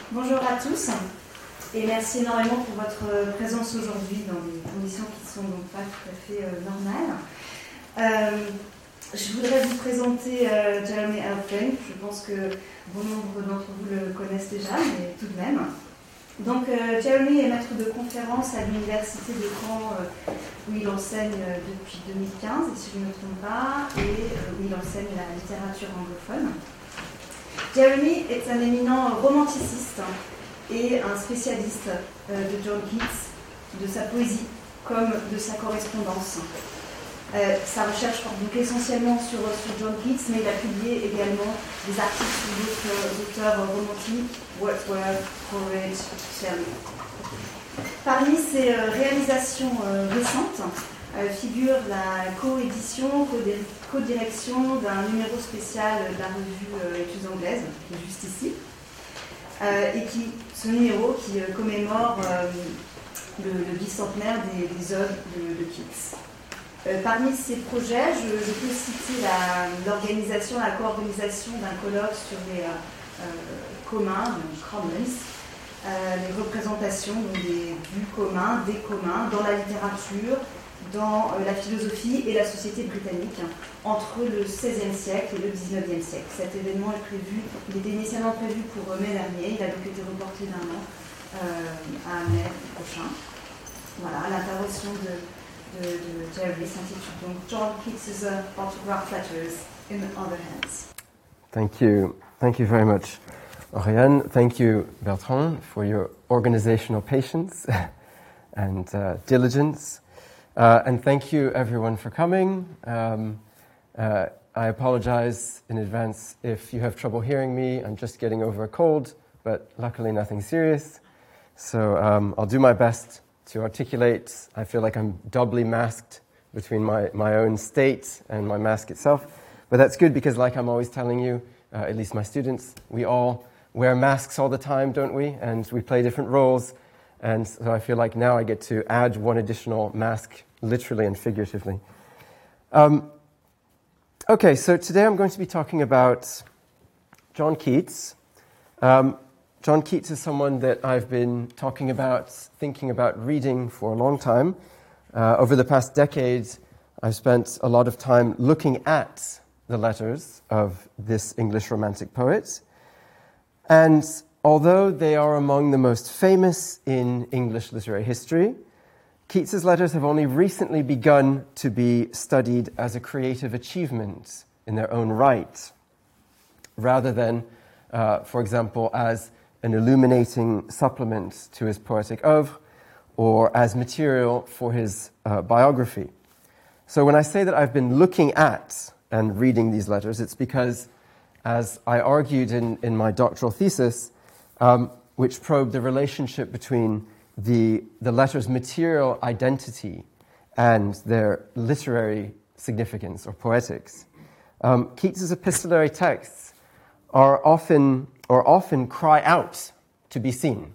Bonjour à tous et merci énormément pour votre présence aujourd'hui dans des conditions qui ne sont donc pas tout à fait normales. Je voudrais vous présenter Jeremy Elfring. Je pense que bon nombre d'entre vous le connaissent déjà, mais tout de même. Donc Jeremy est maître de conférence à l'université de Caen où il enseigne depuis 2015, si je ne me trompe pas, et où il enseigne la littérature anglophone. Jeremy est un éminent romanticiste et un spécialiste de John Keats, de sa poésie comme de sa correspondance. Sa recherche porte donc essentiellement sur John Keats, mais il a publié également des articles sur d'autres auteurs romantiques, Wordsworth, Coleridge, Shelley. Parmi ses réalisations récentes figure la co-édition, co-direction d'un numéro spécial de la revue Études anglaises, qui est juste ici, et ce numéro qui commémore le bicentenaire des œuvres de Keats. Parmi ces projets, je peux citer la co-organisation d'un colloque sur les communs, donc commons, les représentations donc du commun, des communs, dans la littérature, dans la philosophie et la société britannique entre le XVIe siècle et le XIXe siècle. Cet événement il était initialement prévu pour mai dernier, il a donc été reporté d'un an à mai prochain. Voilà, l'intervention de Jeremy s'intitule donc John Keats' Autograph Letters in Other Hands. Thank you very much, Oriane. Thank you, Bertrand, for your organizational patience and diligence. And thank you, everyone, for coming. I apologize in advance if you have trouble hearing me. I'm just getting over a cold, but luckily nothing serious. So I'll do my best to articulate. I feel like I'm doubly masked between my own state and my mask itself. But that's good because, like I'm always telling you, at least my students, we all wear masks all the time, don't we? And we play different roles. And so I feel like now I get to add one additional mask, literally and figuratively. Okay, so today I'm going to be talking about John Keats. John Keats is someone that I've been thinking about reading for a long time. Over the past decade, I've spent a lot of time looking at the letters of this English Romantic poet. And although they are among the most famous in English literary history, Keats's letters have only recently begun to be studied as a creative achievement in their own right, rather than, for example, as an illuminating supplement to his poetic oeuvre or as material for his biography. So when I say that I've been looking at and reading these letters, it's because, as I argued in my doctoral thesis, which probed the relationship between the letters' material identity and their literary significance or poetics. Keats's epistolary texts often cry out to be seen.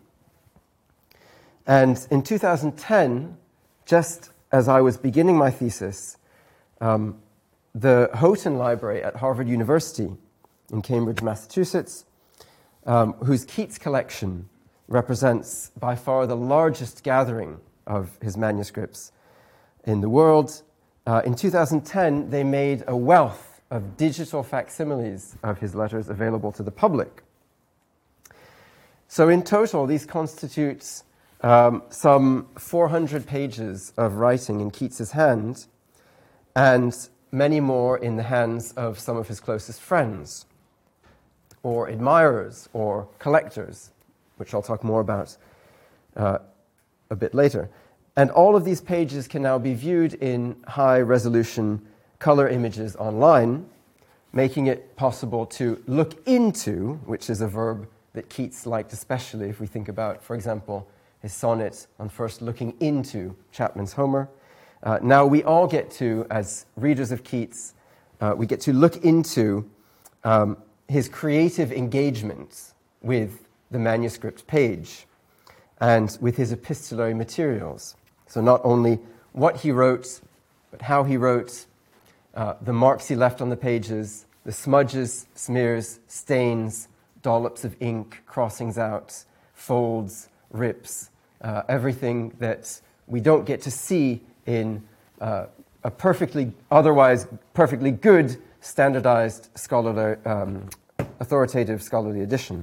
And in 2010, just as I was beginning my thesis, the Houghton Library at Harvard University in Cambridge, Massachusetts, whose Keats collection represents by far the largest gathering of his manuscripts in the world. In 2010, they made a wealth of digital facsimiles of his letters available to the public. So in total, these constitute some 400 pages of writing in Keats's hand, and many more in the hands of some of his closest friends, or admirers, or collectors, which I'll talk more about a bit later. And all of these pages can now be viewed in high-resolution color images online, making it possible to look into, which is a verb that Keats liked especially if we think about, for example, his sonnet on first looking into Chapman's Homer. Now we all get to, as readers of Keats, we get to look into his creative engagement with the manuscript page and with his epistolary materials. So not only what he wrote, but how he wrote, the marks he left on the pages, the smudges, smears, stains, dollops of ink, crossings out, folds, rips, everything that we don't get to see in a otherwise perfectly good standardized scholarly, authoritative scholarly edition.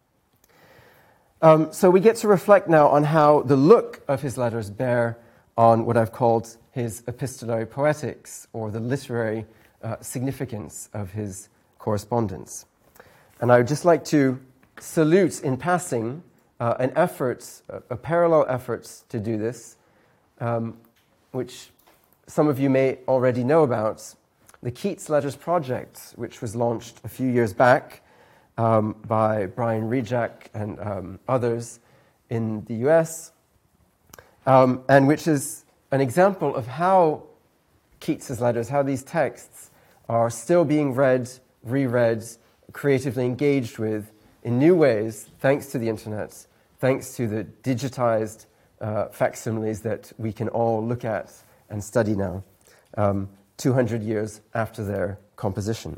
So we get to reflect now on how the look of his letters bear on what I've called his epistolary poetics, or the literary significance of his correspondence. And I would just like to salute in passing a parallel effort to do this, which some of you may already know about, the Keats Letters Project, which was launched a few years back by Brian Rejak and others in the US, and which is an example of how Keats's letters, how these texts are still being read, reread, creatively engaged with in new ways, thanks to the internet, thanks to the digitized facsimiles that we can all look at and study now, 200 years after their composition.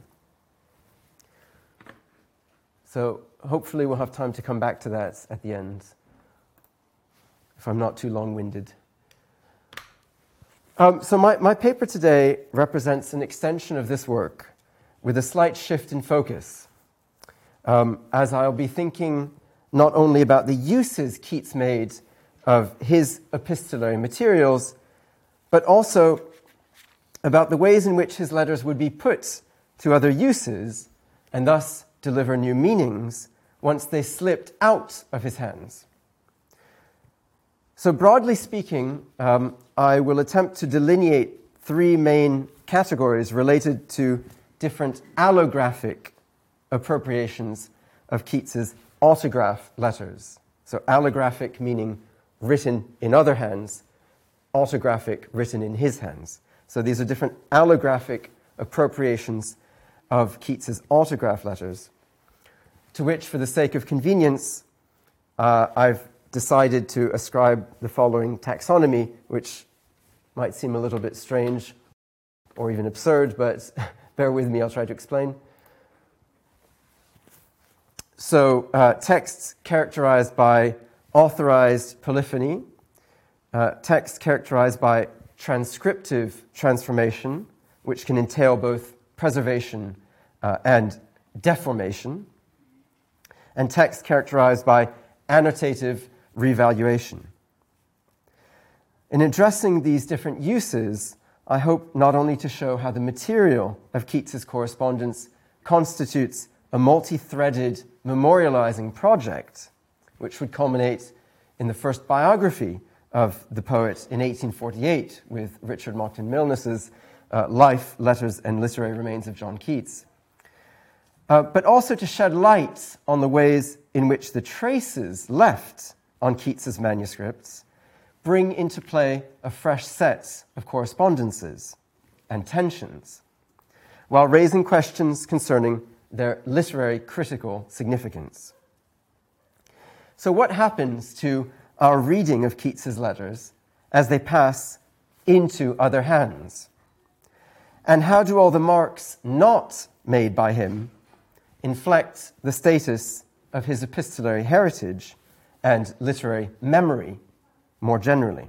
So hopefully we'll have time to come back to that at the end, if I'm not too long-winded. So my paper today represents an extension of this work with a slight shift in focus, as I'll be thinking not only about the uses Keats made of his epistolary materials, but also about the ways in which his letters would be put to other uses and thus deliver new meanings once they slipped out of his hands. So broadly speaking, I will attempt to delineate three main categories related to different allographic appropriations of Keats's autograph letters. So allographic meaning written in other hands, autographic written in his hands. So these are different allographic appropriations of Keats's autograph letters, to which, for the sake of convenience, I've decided to ascribe the following taxonomy, which might seem a little bit strange or even absurd, but bear with me, I'll try to explain. So texts characterized by authorized polyphony, texts characterized by transcriptive transformation, which can entail both preservation and deformation, and texts characterized by annotative revaluation. In addressing these different uses, I hope not only to show how the material of Keats's correspondence constitutes a multi-threaded memorializing project, which would culminate in the first biography of the poet in 1848 with Richard Monckton Milnes's Life, Letters, and Literary Remains of John Keats, but also to shed light on the ways in which the traces left on Keats's manuscripts bring into play a fresh set of correspondences and tensions, while raising questions concerning their literary critical significance. So what happens to our reading of Keats's letters as they pass into other hands? And how do all the marks not made by him inflect the status of his epistolary heritage and literary memory more generally?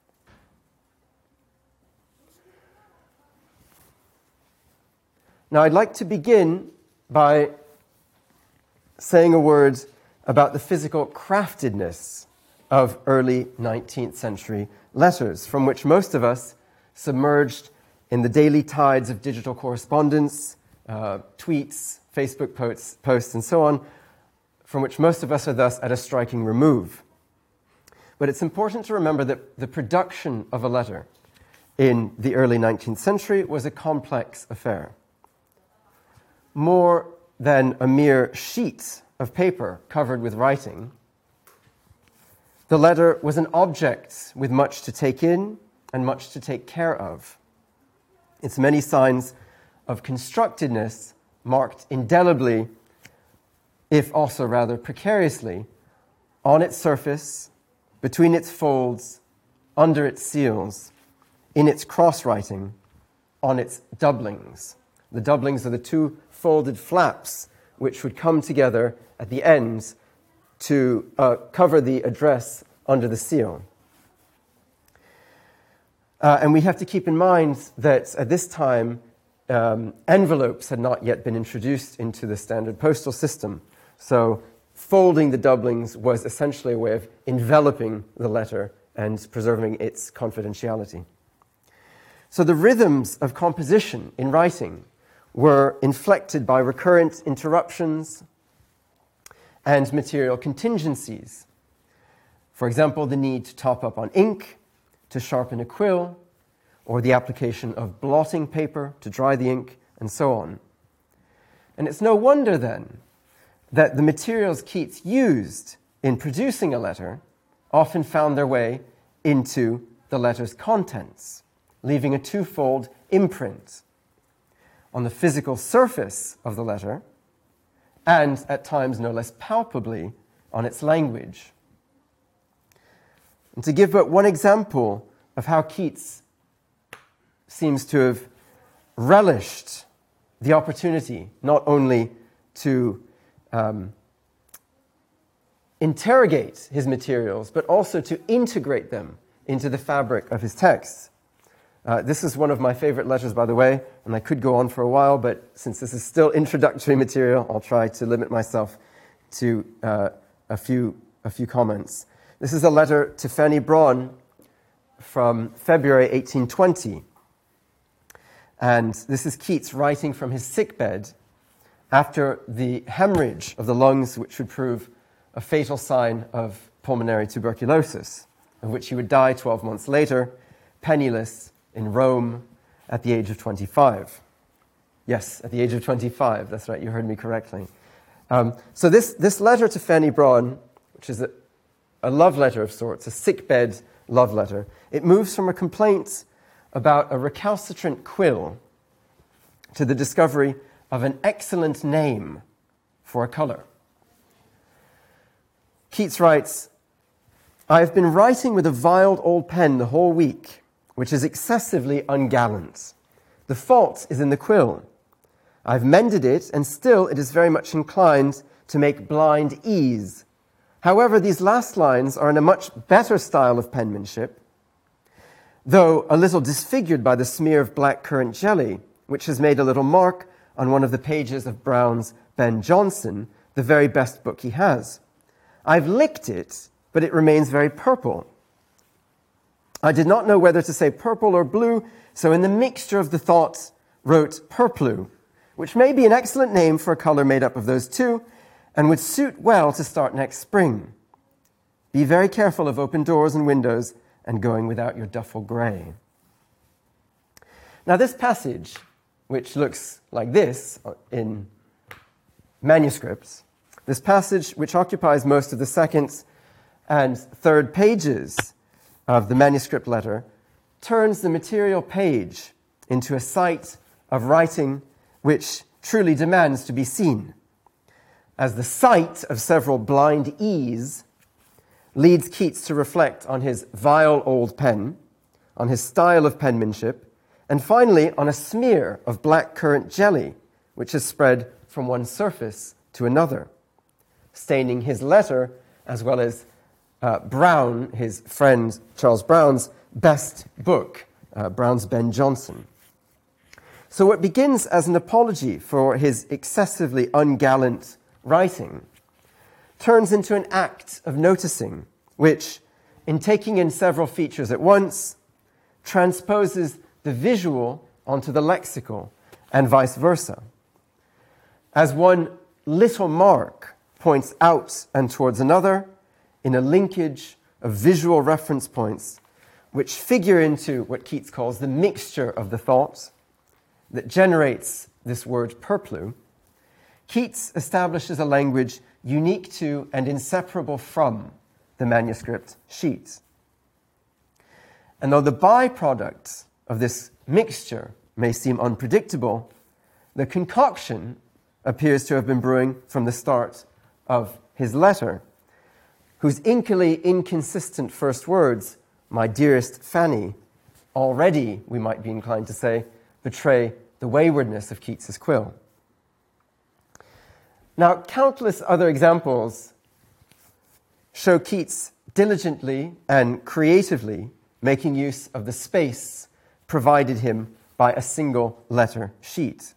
Now, I'd like to begin by saying a word about the physical craftedness of early 19th century letters, from which most of us, submerged in the daily tides of digital correspondence, tweets, Facebook posts, and so on, from which most of us are thus at a striking remove. But it's important to remember that the production of a letter in the early 19th century was a complex affair. More than a mere sheet of paper covered with writing, the letter was an object with much to take in and much to take care of. Its many signs of constructedness marked indelibly, if also rather precariously, on its surface, between its folds, under its seals, in its cross-writing, on its doublings. The doublings are the two folded flaps which would come together at the end to cover the address under the seal. And we have to keep in mind that at this time, envelopes had not yet been introduced into the standard postal system. So folding the doublings was essentially a way of enveloping the letter and preserving its confidentiality. So the rhythms of composition in writing were inflected by recurrent interruptions and material contingencies. For example, the need to top up on ink, to sharpen a quill, or the application of blotting paper to dry the ink, and so on. And it's no wonder then that the materials Keats used in producing a letter often found their way into the letter's contents, leaving a twofold imprint on the physical surface of the letter and, at times no less palpably, on its language. And to give but one example of how Keats seems to have relished the opportunity not only to interrogate his materials, but also to integrate them into the fabric of his texts. This is one of my favorite letters, by the way, and I could go on for a while, but since this is still introductory material, I'll try to limit myself to a few comments. This is a letter to Fanny Brawne from February 1820. And this is Keats writing from his sickbed after the hemorrhage of the lungs, which would prove a fatal sign of pulmonary tuberculosis, of which he would die 12 months later, penniless, in Rome, at the age of 25. Yes, at the age of 25. That's right, you heard me correctly. So this letter to Fanny Brawne, which is a love letter of sorts, a sickbed love letter, it moves from a complaint about a recalcitrant quill to the discovery of an excellent name for a colour. Keats writes, "I have been writing with a viled old pen the whole week, which is excessively ungallant. The fault is in the quill. I've mended it, and still it is very much inclined to make blind ease. However, these last lines are in a much better style of penmanship, though a little disfigured by the smear of black currant jelly, which has made a little mark on one of the pages of Brown's Ben Jonson, the very best book he has. I've licked it, but it remains very purple. I did not know whether to say purple or blue, so in the mixture of the thoughts wrote purplu, which may be an excellent name for a colour made up of those two, and would suit well to start next spring. Be very careful of open doors and windows and going without your duffel grey." Now this passage, which looks like this in manuscripts, this passage which occupies most of the second and third pages of the manuscript letter, turns the material page into a site of writing which truly demands to be seen, as the sight of several blind E's leads Keats to reflect on his vile old pen, on his style of penmanship, and finally on a smear of black currant jelly, which is spread from one surface to another, staining his letter as well as Brown, his friend Charles Brown's best book, Brown's Ben Jonson. So what begins as an apology for his excessively ungallant writing turns into an act of noticing, which, in taking in several features at once, transposes the visual onto the lexical, and vice versa. As one little mark points out and towards another, in a linkage of visual reference points, which figure into what Keats calls the mixture of the thought that generates this word purplu, Keats establishes a language unique to and inseparable from the manuscript sheet. And though the byproduct of this mixture may seem unpredictable, the concoction appears to have been brewing from the start of his letter, whose inkily inconsistent first words, "my dearest Fanny," already, we might be inclined to say, betray the waywardness of Keats's quill. Now, countless other examples show Keats diligently and creatively making use of the space provided him by a single letter sheet.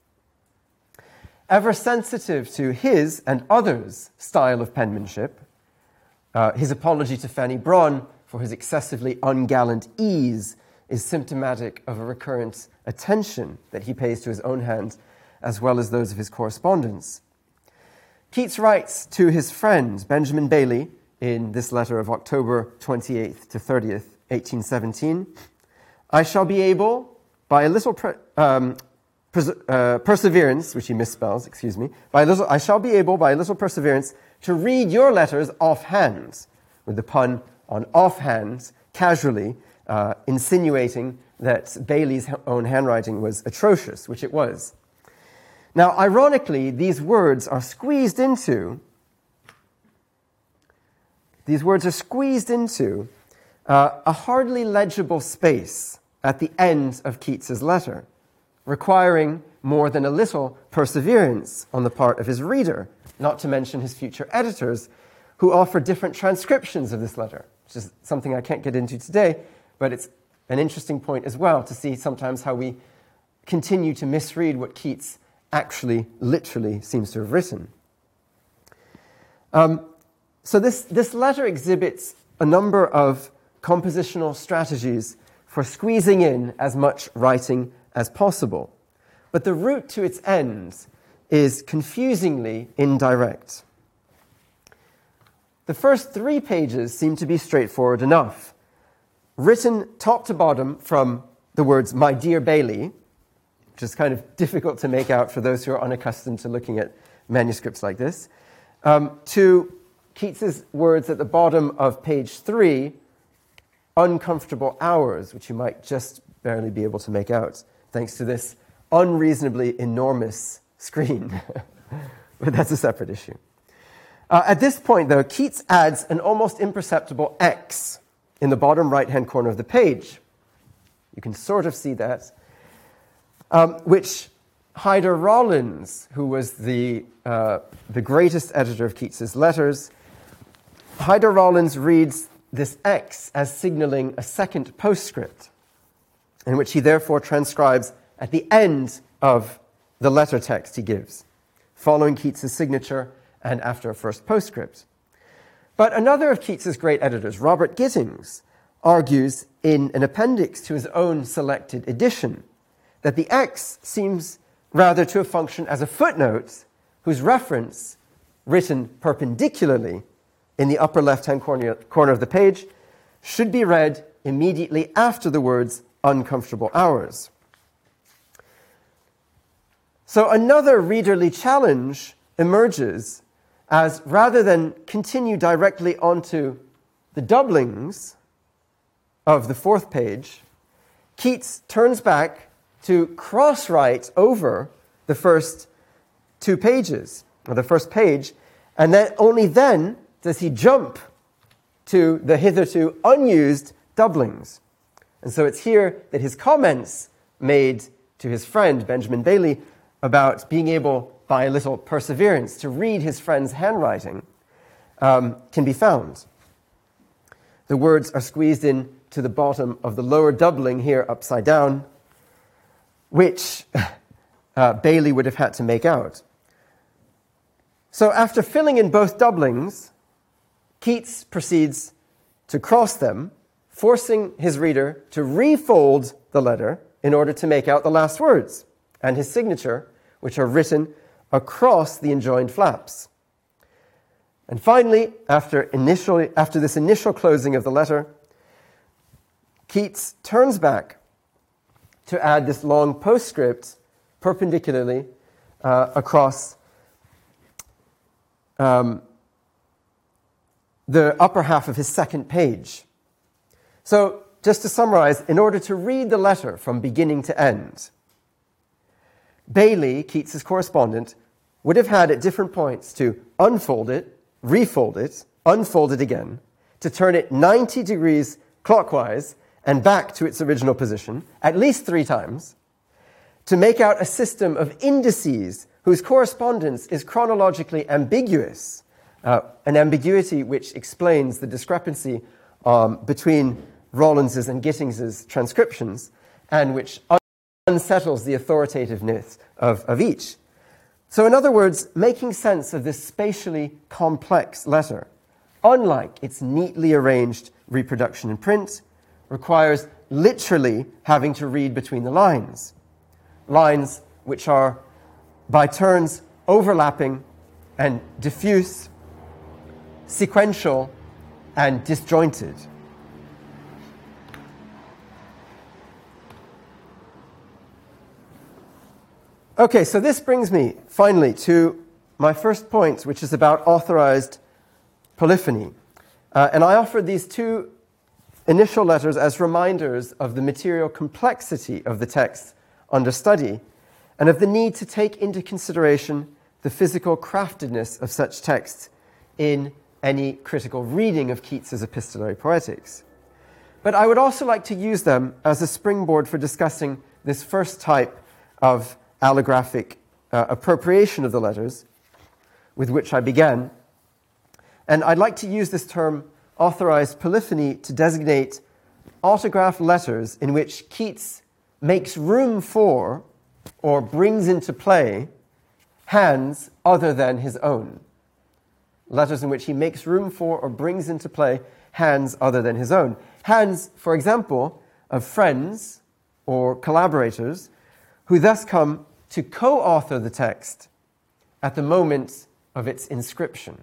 Ever sensitive to his and others' style of penmanship, his apology to Fanny Bronn for his excessively ungallant ease is symptomatic of a recurrent attention that he pays to his own hand as well as those of his correspondents. Keats writes to his friend Benjamin Bailey in this letter of October 28th to 30th, 1817, I shall be able, by a little perseverance, which he misspells, I shall be able, by a little perseverance, to read your letters offhand, with the pun on offhand, casually, insinuating that Bailey's own handwriting was atrocious, which it was. Now, ironically, these words are squeezed into a hardly legible space at the end of Keats's letter, requiring more than a little perseverance on the part of his reader, not to mention his future editors, who offer different transcriptions of this letter, which is something I can't get into today, but it's an interesting point as well to see sometimes how we continue to misread what Keats actually, literally seems to have written. So this letter exhibits a number of compositional strategies for squeezing in as much writing as possible. But the route to its end is confusingly indirect. The first 3 pages seem to be straightforward enough. Written top to bottom from the words, "My dear Bailey," which is kind of difficult to make out for those who are unaccustomed to looking at manuscripts like this, to Keats's words at the bottom of page 3, "uncomfortable hours," which you might just barely be able to make out, thanks to this unreasonably enormous screen. But that's a separate issue. At this point, though, Keats adds an almost imperceptible X in the bottom right-hand corner of the page. You can sort of see that, which Hyder Rollins, who was the greatest editor of Keats's letters, Hyder Rollins reads this X as signaling a second postscript, in which he therefore transcribes at the end of the letter text he gives, following Keats's signature and after a first postscript. But another of Keats's great editors, Robert Gittings, argues in an appendix to his own selected edition that the X seems rather to have functioned as a footnote whose reference, written perpendicularly in the upper left-hand corner of the page, should be read immediately after the words "uncomfortable hours." So another readerly challenge emerges as, rather than continue directly onto the doublings of the 4th page, Keats turns back to cross-write over the first 2 pages, or the first page, and then only then does he jump to the hitherto unused doublings. And so it's here that his comments made to his friend Benjamin Bailey about being able, by a little perseverance, to read his friend's handwriting can be found. The words are squeezed in to the bottom of the lower doubling here upside down, which Bailey would have had to make out. So after filling in both doublings, Keats proceeds to cross them, forcing his reader to refold the letter in order to make out the last words and his signature, which are written across the enjoined flaps. And finally, after this initial closing of the letter, Keats turns back to add this long postscript perpendicularly across the upper half of his 2nd page. So, just to summarize, in order to read the letter from beginning to end, Bailey, Keats's correspondent, would have had at different points to unfold it, refold it, unfold it again, to turn it 90 degrees clockwise and back to its original position, at least 3 times, to make out a system of indices whose correspondence is chronologically ambiguous, an ambiguity which explains the discrepancy between Rollins's and Gittings's transcriptions, and which unsettles the authoritativeness of each. So in other words, making sense of this spatially complex letter, unlike its neatly arranged reproduction in print, requires literally having to read between the lines. Lines which are, by turns, overlapping and diffuse, sequential and disjointed. Okay, so this brings me, finally, to my first point, which is about authorized polyphony. And I offered these two initial letters as reminders of the material complexity of the text under study, and of the need to take into consideration the physical craftedness of such texts in any critical reading of Keats's epistolary poetics. But I would also like to use them as a springboard for discussing this first type of allographic appropriation of the letters with which I began. And I'd like to use this term authorized polyphony to designate autograph letters in which Keats makes room for or brings into play hands other than his own. Letters in which he makes room for or brings into play hands other than his own. Hands, for example, of friends or collaborators who thus come to co-author the text at the moment of its inscription.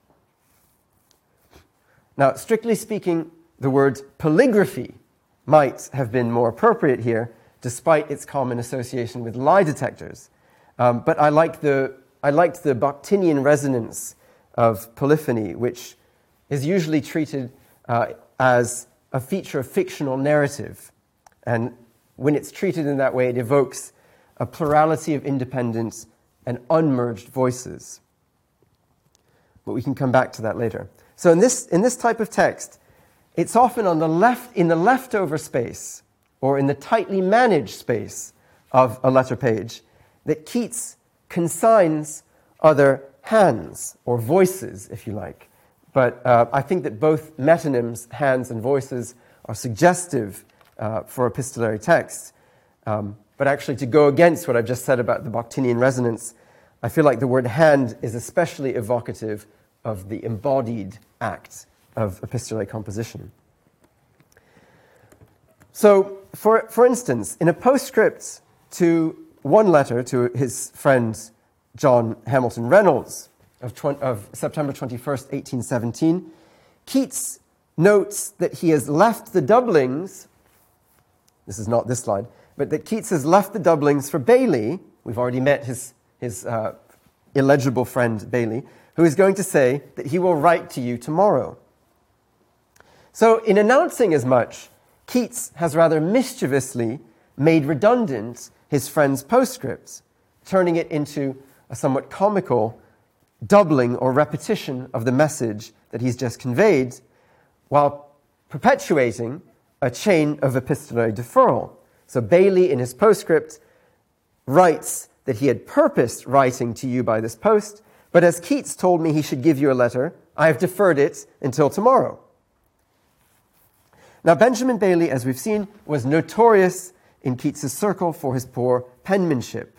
Now, strictly speaking, the word polygraphy might have been more appropriate here, despite its common association with lie detectors. But I liked the Bakhtinian resonance of polyphony, which is usually treated as a feature of fictional narrative. And when it's treated in that way, it evokes a plurality of independent and unmerged voices. But we can come back to that later. So in this type of text, it's often on the left, in the leftover space, or in the tightly managed space of a letter page, that Keats consigns other hands, or voices, if you like. But I think that both metonyms, hands and voices, are suggestive for epistolary texts. But actually, to go against what I've just said about the Bakhtinian resonance, I feel like the word hand is especially evocative of the embodied act of epistolary composition. So, for instance, in a postscript to one letter to his friend John Hamilton Reynolds of September 21st, 1817, Keats notes that he has left the doublings, this is not this slide, but that Keats has left the doublings for Bailey. We've already met his illegible friend Bailey, who is going to say that he will write to you tomorrow. So in announcing as much, Keats has rather mischievously made redundant his friend's postscript, turning it into a somewhat comical doubling or repetition of the message that he's just conveyed, while perpetuating a chain of epistolary deferral. So Bailey, in his postscript, writes that he had purposed writing to you by this post, but as Keats told me he should give you a letter, I have deferred it until tomorrow. Now, Benjamin Bailey, as we've seen, was notorious in Keats's circle for his poor penmanship.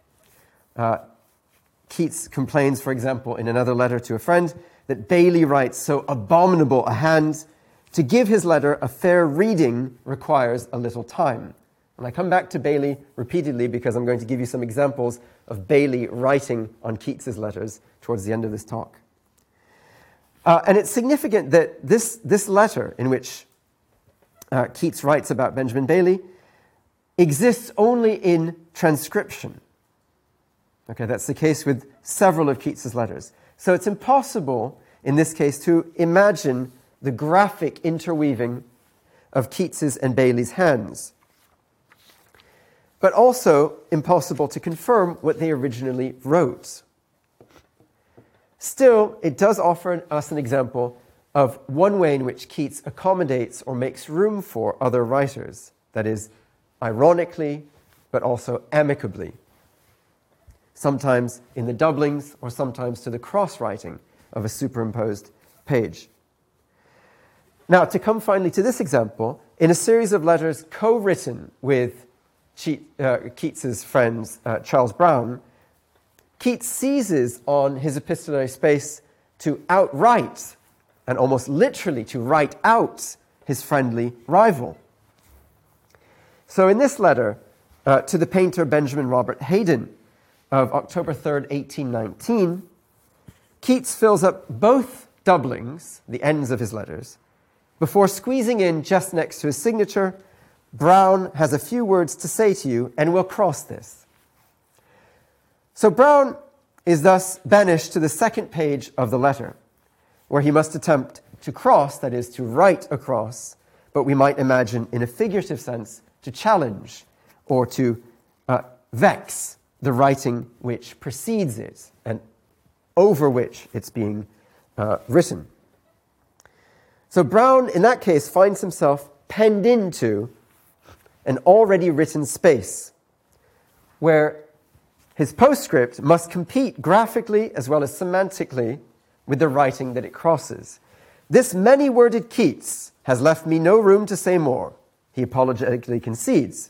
Keats complains, for example, in another letter to a friend, that Bailey writes so abominable a hand, to give his letter a fair reading requires a little time. And I come back to Bailey repeatedly because I'm going to give you some examples of Bailey writing on Keats's letters towards the end of this talk. And it's significant that this letter in which Keats writes about Benjamin Bailey exists only in transcription. Okay, that's the case with several of Keats's letters. So it's impossible, in this case, to imagine the graphic interweaving of Keats's and Bailey's hands, but also impossible to confirm what they originally wrote. Still, it does offer us an example of one way in which Keats accommodates or makes room for other writers, that is, ironically, but also amicably. sometimes in the doublings, or sometimes to the cross-writing of a superimposed page. Now, to come finally to this example, in a series of letters co-written with Keats's friend Charles Browne, Keats seizes on his epistolary space to outright, and almost literally to write out, his friendly rival. So in this letter to the painter Benjamin Robert Haydon of October 3rd, 1819, Keats fills up both doublings, the ends of his letters, before squeezing in just next to his signature, "Browne has a few words to say to you, and we'll cross this." So Browne is thus banished to the second page of the letter, where he must attempt to cross, that is, to write across, but we might imagine in a figurative sense, to challenge or to vex the writing which precedes it and over which it's being written. So Browne, in that case, finds himself penned into an already written space where his postscript must compete graphically as well as semantically with the writing that it crosses. "This many-worded Keats has left me no room to say more," he apologetically concedes.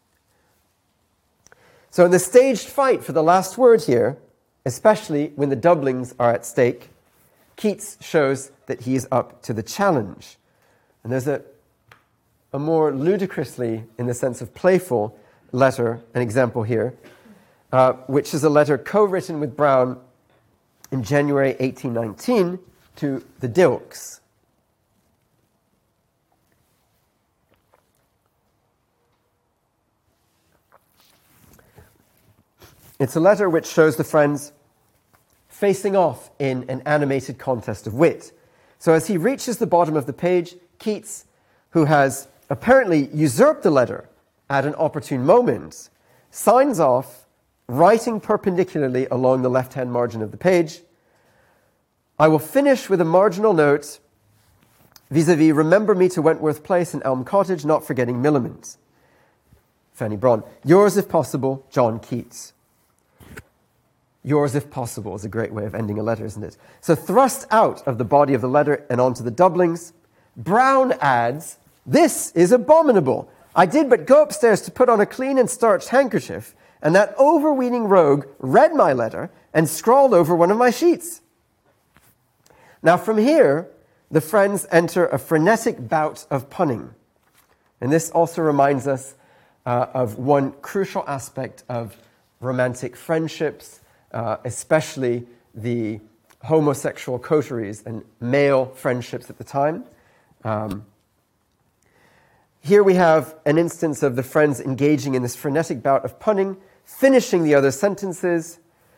So in the staged fight for the last word here, especially when the doublings are at stake, Keats shows that he is up to the challenge. And there's a more ludicrously, in the sense of playful, letter, an example here, which is a letter co-written with Browne in January 1819 to the Dilkes. It's a letter which shows the friends facing off in an animated contest of wit. So as he reaches the bottom of the page, Keats, who has apparently usurped the letter at an opportune moment, signs off, writing perpendicularly along the left-hand margin of the page, "I will finish with a marginal note vis-a-vis, remember me to Wentworth Place and Elm Cottage, not forgetting Millamant. Fanny Brawne. Yours if possible, John Keats." Yours if possible is a great way of ending a letter, isn't it? So thrust out of the body of the letter and onto the doublings, Browne adds, "This is abominable. I did but go upstairs to put on a clean and starched handkerchief, and that overweening rogue read my letter and scrawled over one of my sheets." Now from here, the friends enter a frenetic bout of punning. And this also reminds us of one crucial aspect of romantic friendships, especially the homosexual coteries and male friendships at the time. Here we have an instance of the friends engaging in this frenetic bout of punning, finishing the other sentences,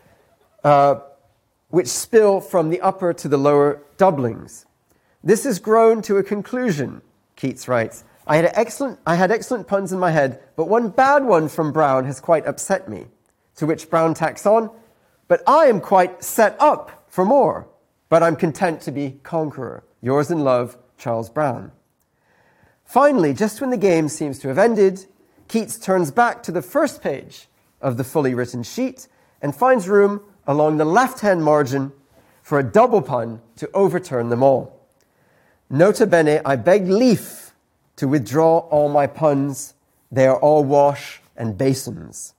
which spill from the upper to the lower doublings. "This has grown to a conclusion," Keats writes. I had excellent puns in my head, but one bad one from Browne has quite upset me." To which Browne tacks on, "But I am quite set up for more, but I'm content to be conqueror. Yours in love, Charles Browne." Finally, just when the game seems to have ended, Keats turns back to the first page of the fully written sheet and finds room along the left-hand margin for a double pun to overturn them all. "Nota bene, I beg leave to withdraw all my puns. They are all wash and basins."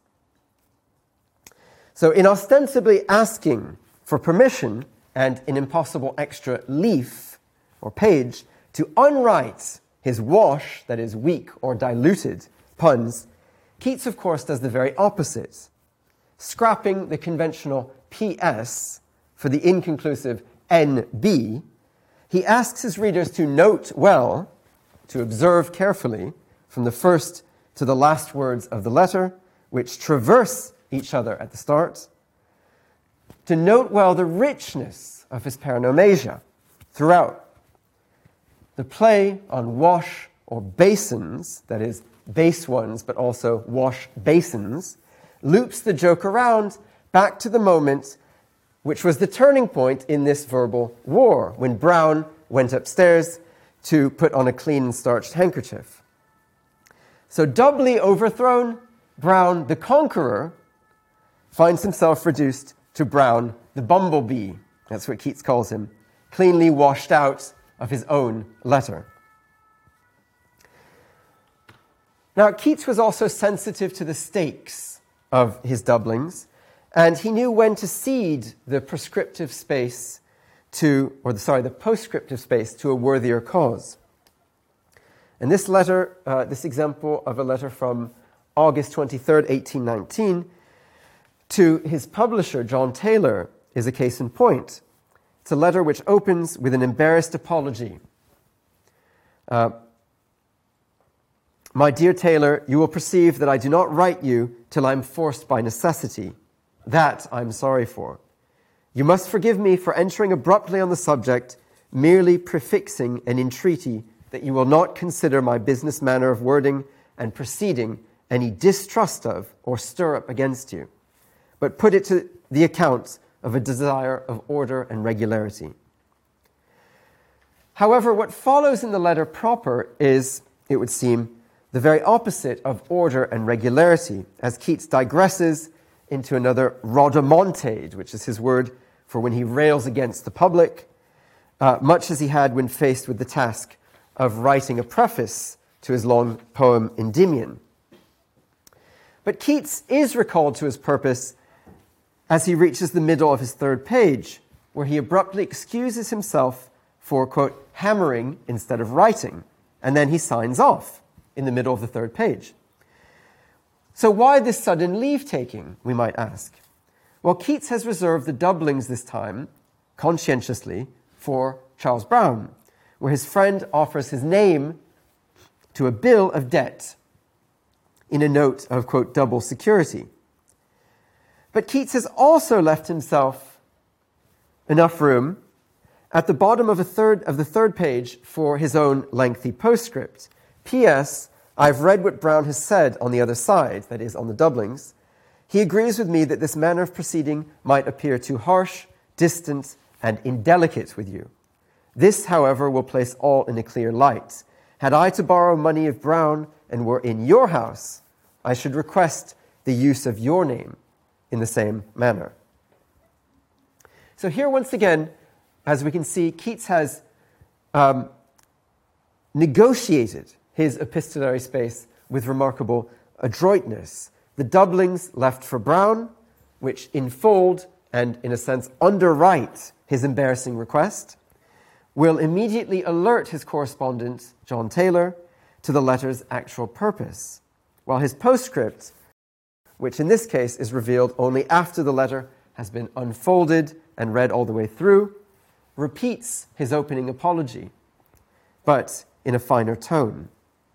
So in ostensibly asking for permission and an impossible extra leaf or page to unwrite his wash, that is weak or diluted, puns, Keats, of course, does the very opposite. Scrapping the conventional PS for the inconclusive NB, he asks his readers to note well, to observe carefully, from the first to the last words of the letter, which traverse each other at the start, to note well the richness of his paronomasia throughout. The play on wash or basins, that is, base ones, but also wash basins, loops the joke around back to the moment which was the turning point in this verbal war, when Browne went upstairs to put on a clean and starched handkerchief. So doubly overthrown, Browne, the conqueror, finds himself reduced to Brown the bumblebee, that's what Keats calls him, cleanly washed out of his own letter. Now, Keats was also sensitive to the stakes of his doublings, and he knew when to cede the prescriptive space the postscriptive space to a worthier cause. And this letter, this example of a letter from August 23rd, 1819, to his publisher, John Taylor, is a case in point. It's a letter which opens with an embarrassed apology. My dear Taylor, you will perceive that I do not write you till I am forced by necessity. That I am sorry for. You must forgive me for entering abruptly on the subject, merely prefixing an entreaty that you will not consider my business manner of wording and proceeding any distrust of or stir up against you, but put it to the account of a desire of order and regularity. However, what follows in the letter proper is, it would seem, the very opposite of order and regularity, as Keats digresses into another rhodomontade, which is his word for when he rails against the public, much as he had when faced with the task of writing a preface to his long poem Endymion. But Keats is recalled to his purpose as he reaches the middle of his third page, where he abruptly excuses himself for, quote, hammering instead of writing, and then he signs off in the middle of the third page. So why this sudden leave-taking, we might ask? Well, Keats has reserved the doublings this time, conscientiously, for Charles Brown, where his friend offers his name to a bill of debt in a note of, quote, double security. But Keats has also left himself enough room at the bottom of the third page for his own lengthy postscript. P.S. I've read what Brown has said on the other side, that is, on the doublings. He agrees with me that this manner of proceeding might appear too harsh, distant, and indelicate with you. This, however, will place all in a clear light. Had I to borrow money of Brown and were in your house, I should request the use of your name in the same manner. So here, once again, as we can see, Keats has negotiated his epistolary space with remarkable adroitness. The doublings left for Brown, which enfold and, in a sense, underwrite his embarrassing request, will immediately alert his correspondent, John Taylor, to the letter's actual purpose, while his postscript, which in this case is revealed only after the letter has been unfolded and read all the way through, repeats his opening apology, but in a finer tone.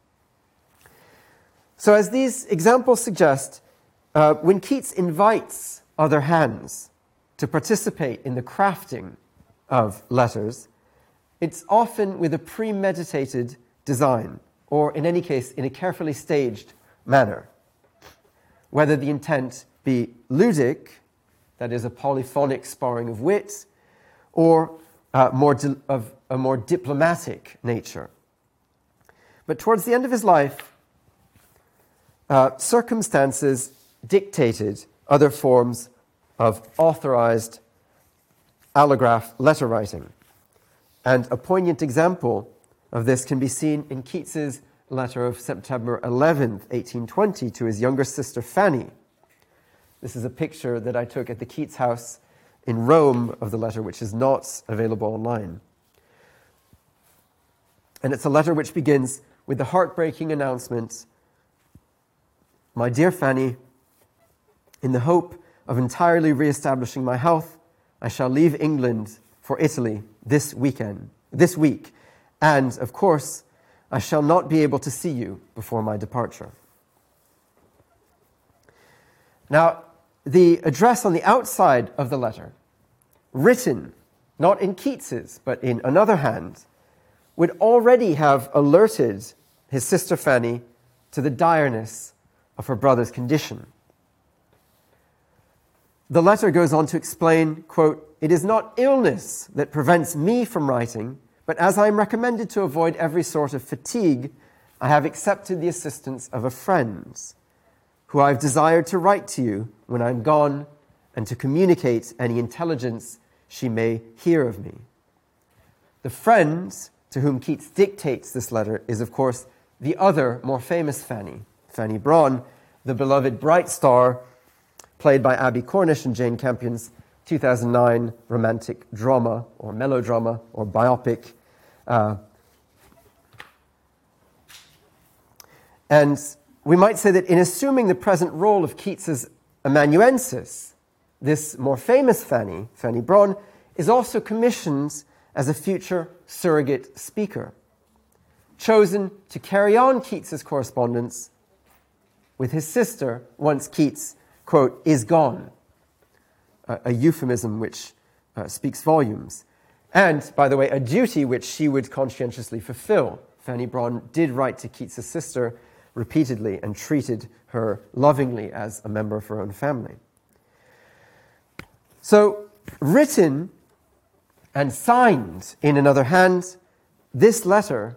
So as these examples suggest, when Keats invites other hands to participate in the crafting of letters, it's often with a premeditated design, or in any case, in a carefully staged manner. Whether the intent be ludic, that is a polyphonic sparring of wit, or of a more diplomatic nature. But towards the end of his life, circumstances dictated other forms of authorized allograph letter writing. And a poignant example of this can be seen in Keats's letter of September 11th, 1820, to his younger sister Fanny. This is a picture that I took at the Keats house in Rome of the letter, which is not available online. And it's a letter which begins with the heartbreaking announcement, "My dear Fanny, in the hope of entirely re-establishing my health, I shall leave England for Italy this week, and, of course, I shall not be able to see you before my departure." Now, the address on the outside of the letter, written not in Keats's, but in another hand, would already have alerted his sister Fanny to the direness of her brother's condition. The letter goes on to explain, quote, "It is not illness that prevents me from writing, but as I am recommended to avoid every sort of fatigue, I have accepted the assistance of a friend. who I've desired to write to you when I'm gone, and to communicate any intelligence she may hear of me. The friend to whom Keats dictates this letter is, of course, the other, more famous Fanny, Fanny Brawne, the beloved bright star, played by Abbie Cornish in Jane Campion's 2009 romantic drama, or melodrama, or biopic. And we might say that in assuming the present role of Keats's amanuensis, this more famous Fanny, Fanny Brawne, is also commissioned as a future surrogate speaker, chosen to carry on Keats's correspondence with his sister once Keats, quote, is gone, a euphemism which speaks volumes. And, by the way, a duty which she would conscientiously fulfill. Fanny Brawne did write to Keats's sister repeatedly and treated her lovingly as a member of her own family. So, written and signed in another hand, this letter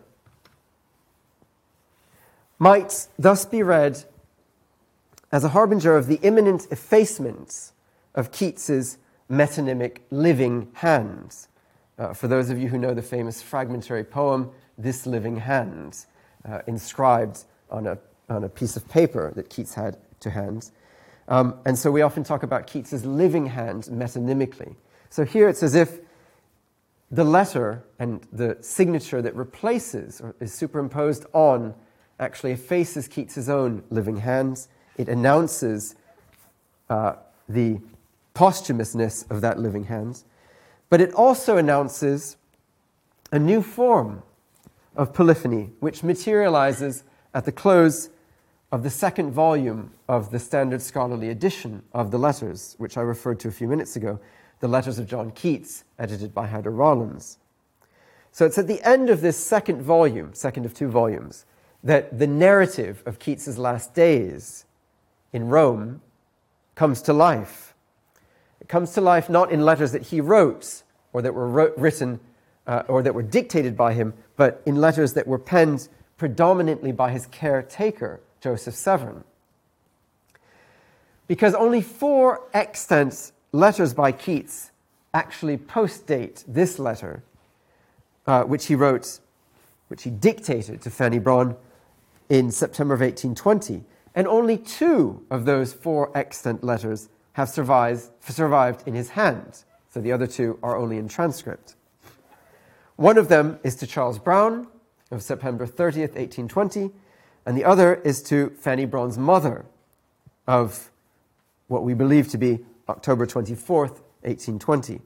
might thus be read as a harbinger of the imminent effacement of Keats's metonymic living hand. For those of you who know the famous fragmentary poem, This Living Hand, inscribed on a piece of paper that Keats had to hand. And so we often talk about Keats's living hand metonymically. So here it's as if the letter and the signature that replaces or is superimposed on actually effaces Keats's own living hands. It announces the posthumousness of that living hand. But it also announces a new form of polyphony, which materializes at the close of the second volume of the standard scholarly edition of the letters, which I referred to a few minutes ago, the Letters of John Keats, edited by Hyder Rollins. So it's at the end of this second volume, second of two volumes, that the narrative of Keats's last days in Rome comes to life. It comes to life not in letters that he wrote or that were written or that were dictated by him, but in letters that were penned predominantly by his caretaker, Joseph Severn. Because only 4 extant letters by Keats actually post-date this letter, which he dictated to Fanny Brawne in September of 1820. And only 2 of those 4 extant letters have survived in his hand. So the other 2 are only in transcript. One of them is to Charles Browne of September 30th, 1820, and the other is to Fanny Brawne's mother of what we believe to be October 24th, 1820.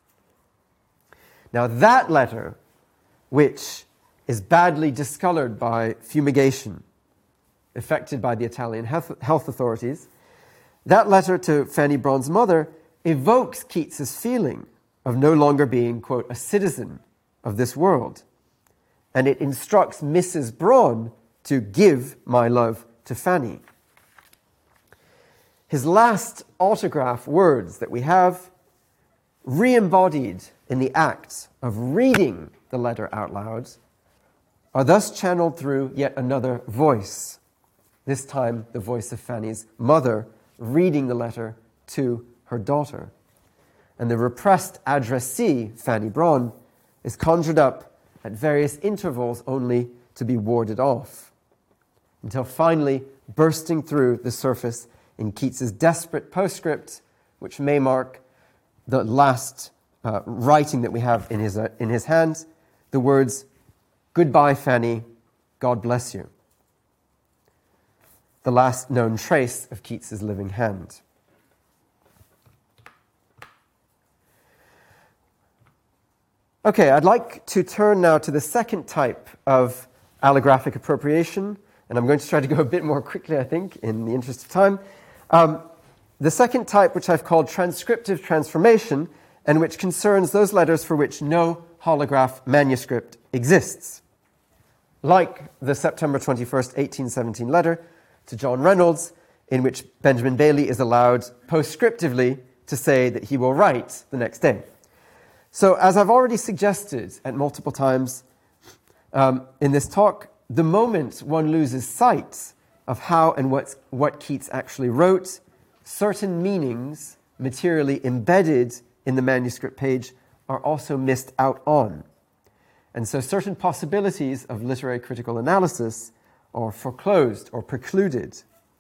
Now that letter, which is badly discolored by fumigation effected by the Italian health authorities, that letter to Fanny Brawne's mother evokes Keats's feeling of no longer being, quote, a citizen of this world. And it instructs Mrs. Brawne to give my love to Fanny. His last autograph words that we have, re-embodied in the act of reading the letter out loud, are thus channeled through yet another voice, this time the voice of Fanny's mother reading the letter to her daughter. And the repressed addressee, Fanny Brawne, is conjured up at various intervals only to be warded off, until finally bursting through the surface in Keats's desperate postscript, which may mark the last writing that we have in his hands, the words, "Goodbye, Fanny, God bless you." The last known trace of Keats's living hand. Okay, I'd like to turn now to the second type of allographic appropriation, and I'm going to try to go a bit more quickly, I think, in the interest of time. The second type, which I've called transcriptive transformation, and which concerns those letters for which no holograph manuscript exists. Like the September 21st, 1817 letter to John Reynolds, in which Benjamin Bailey is allowed postscriptively to say that he will write the next day. So, as I've already suggested at multiple times in this talk, the moment one loses sight of how and what Keats actually wrote, certain meanings materially embedded in the manuscript page are also missed out on. And so certain possibilities of literary critical analysis are foreclosed or precluded.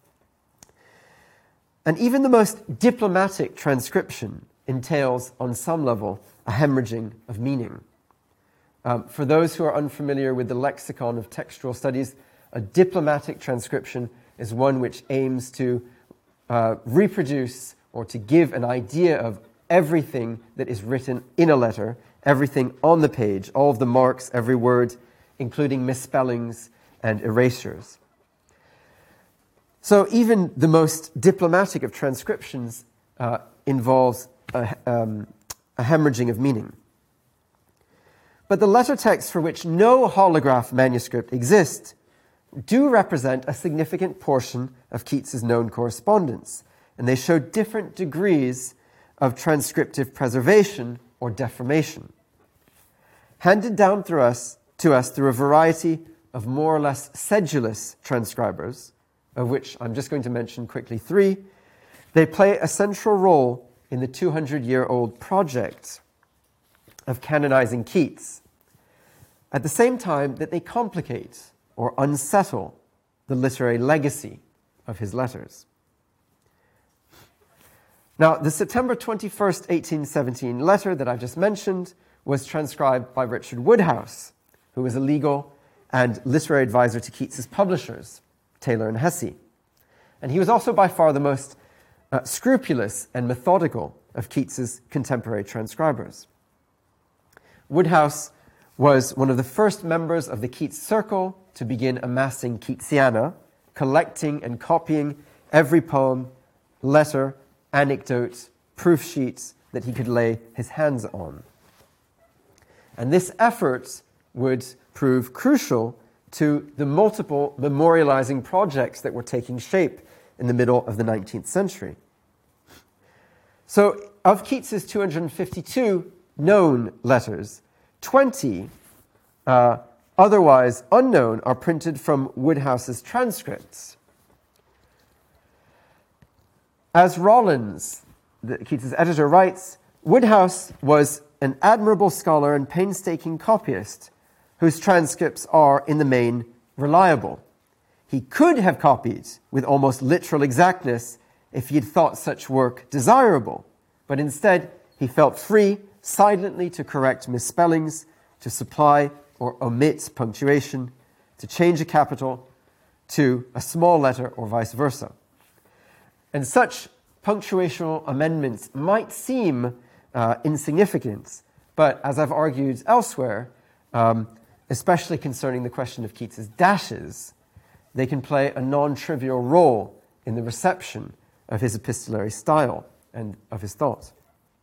And even the most diplomatic transcription entails, on some level, a hemorrhaging of meaning. For those who are unfamiliar with the lexicon of textual studies, a diplomatic transcription is one which aims to reproduce or to give an idea of everything that is written in a letter, everything on the page, all of the marks, every word, including misspellings and erasures. So even the most diplomatic of transcriptions involves a hemorrhaging of meaning. But the letter texts for which no holograph manuscript exists do represent a significant portion of Keats's known correspondence, and they show different degrees of transcriptive preservation or deformation. Handed down to us through a variety of more or less sedulous transcribers, of which I'm just going to mention quickly 3, they play a central role in the 200-year-old project of canonizing Keats, at the same time that they complicate or unsettle the literary legacy of his letters. Now, the September 21st, 1817 letter that I've just mentioned was transcribed by Richard Woodhouse, who was a legal and literary advisor to Keats's publishers, Taylor and Hesse. And he was also by far the most scrupulous and methodical of Keats's contemporary transcribers. Woodhouse was one of the first members of the Keats Circle to begin amassing Keatsiana, collecting and copying every poem, letter, anecdote, proof sheets that he could lay his hands on. And this effort would prove crucial to the multiple memorializing projects that were taking shape in the middle of the 19th century. So, of Keats's 252 known letters, 20 otherwise unknown are printed from Woodhouse's transcripts. As Rollins, Keats's editor, writes, Woodhouse was an admirable scholar and painstaking copyist whose transcripts are, in the main, reliable. He could have copied with almost literal exactness if he had thought such work desirable, but instead he felt free silently to correct misspellings, to supply or omit punctuation, to change a capital to a small letter or vice versa. And such punctuational amendments might seem insignificant, but as I've argued elsewhere, especially concerning the question of Keats's dashes, they can play a non-trivial role in the reception of his epistolary style and of his thought.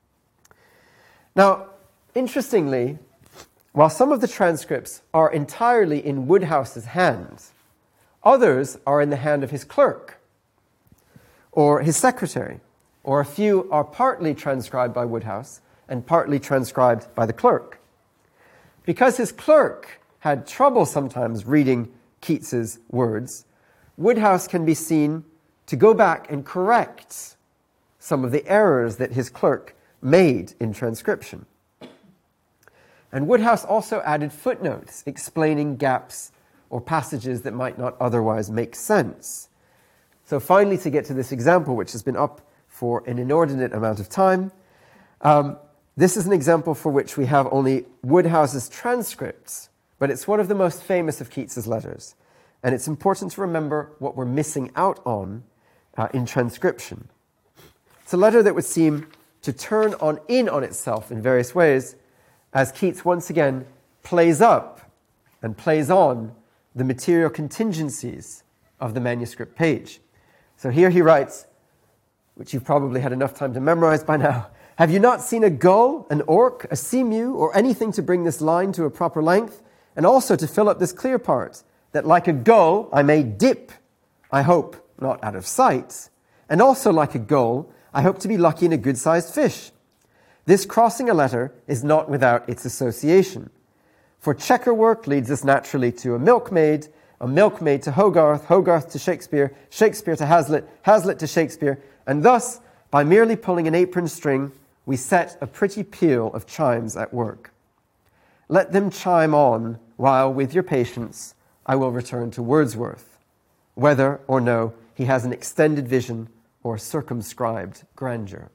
Now, interestingly, while some of the transcripts are entirely in Woodhouse's hands, others are in the hand of his clerk or his secretary, or a few are partly transcribed by Woodhouse and partly transcribed by the clerk. Because his clerk had trouble sometimes reading Keats's words, Woodhouse can be seen to go back and correct some of the errors that his clerk made in transcription. And Woodhouse also added footnotes explaining gaps or passages that might not otherwise make sense. So finally, to get to this example, which has been up for an inordinate amount of time, this is an example for which we have only Woodhouse's transcripts, but it's one of the most famous of Keats's letters. And it's important to remember what we're missing out on in transcription. It's a letter that would seem to turn in on itself in various ways as Keats once again plays up and plays on the material contingencies of the manuscript page. So here he writes, which you've probably had enough time to memorize by now, "Have you not seen a gull, an orc, a seamew, or anything to bring this line to a proper length, and also to fill up this clear part, that like a gull I may dip, I hope not out of sight, and also like a gull I hope to be lucky in a good-sized fish. This crossing a letter is not without its association. For checker work leads us naturally to a milkmaid, a milkmaid to Hogarth, Hogarth to Shakespeare, Shakespeare to Hazlitt, Hazlitt to Shakespeare, and thus, by merely pulling an apron string, we set a pretty peal of chimes at work. Let them chime on, while, with your patience, I will return to Wordsworth, whether or no he has an extended vision or circumscribed grandeur.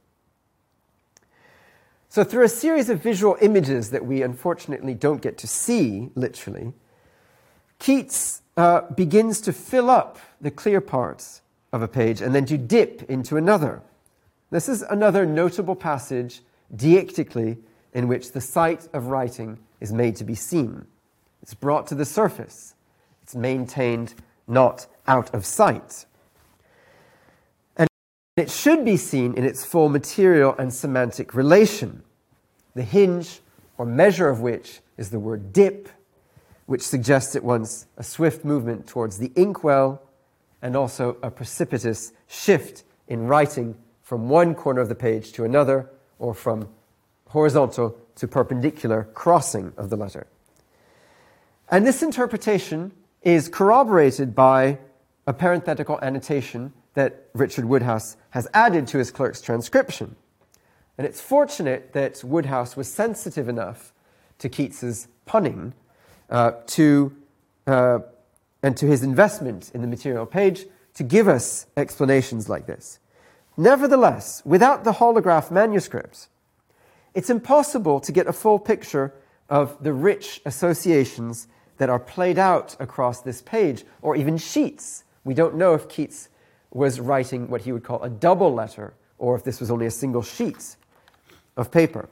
So through a series of visual images that we unfortunately don't get to see, literally, Keats begins to fill up the clear parts of a page and then to dip into another. This is another notable passage, deictically, in which the sight of writing is made to be seen. It's brought to the surface. It's maintained not out of sight. And it should be seen in its full material and semantic relation, the hinge or measure of which is the word dip, which suggests at once a swift movement towards the inkwell and also a precipitous shift in writing from one corner of the page to another, or from horizontal to perpendicular crossing of the letter. And this interpretation is corroborated by a parenthetical annotation that Richard Woodhouse has added to his clerk's transcription. And it's fortunate that Woodhouse was sensitive enough to Keats's punning and to his investment in the material page to give us explanations like this. Nevertheless, without the holograph manuscript, it's impossible to get a full picture of the rich associations that are played out across this page, or even sheets. We don't know if Keats was writing what he would call a double letter, or if this was only a single sheet of paper.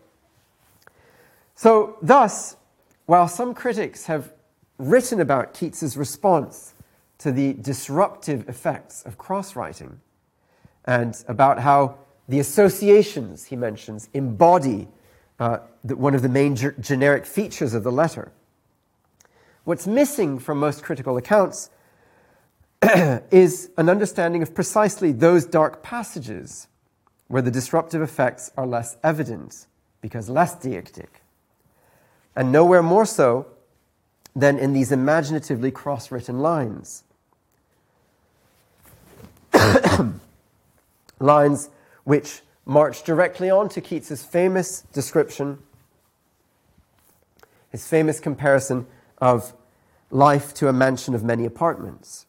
So thus, while some critics have written about Keats's response to the disruptive effects of cross-writing, and about how the associations he mentions embody one of the main generic features of the letter, what's missing from most critical accounts is an understanding of precisely those dark passages where the disruptive effects are less evident, because less deictic, and nowhere more so than in these imaginatively cross-written lines. Lines which march directly on to Keats's famous description, his famous comparison of life to a mansion of many apartments,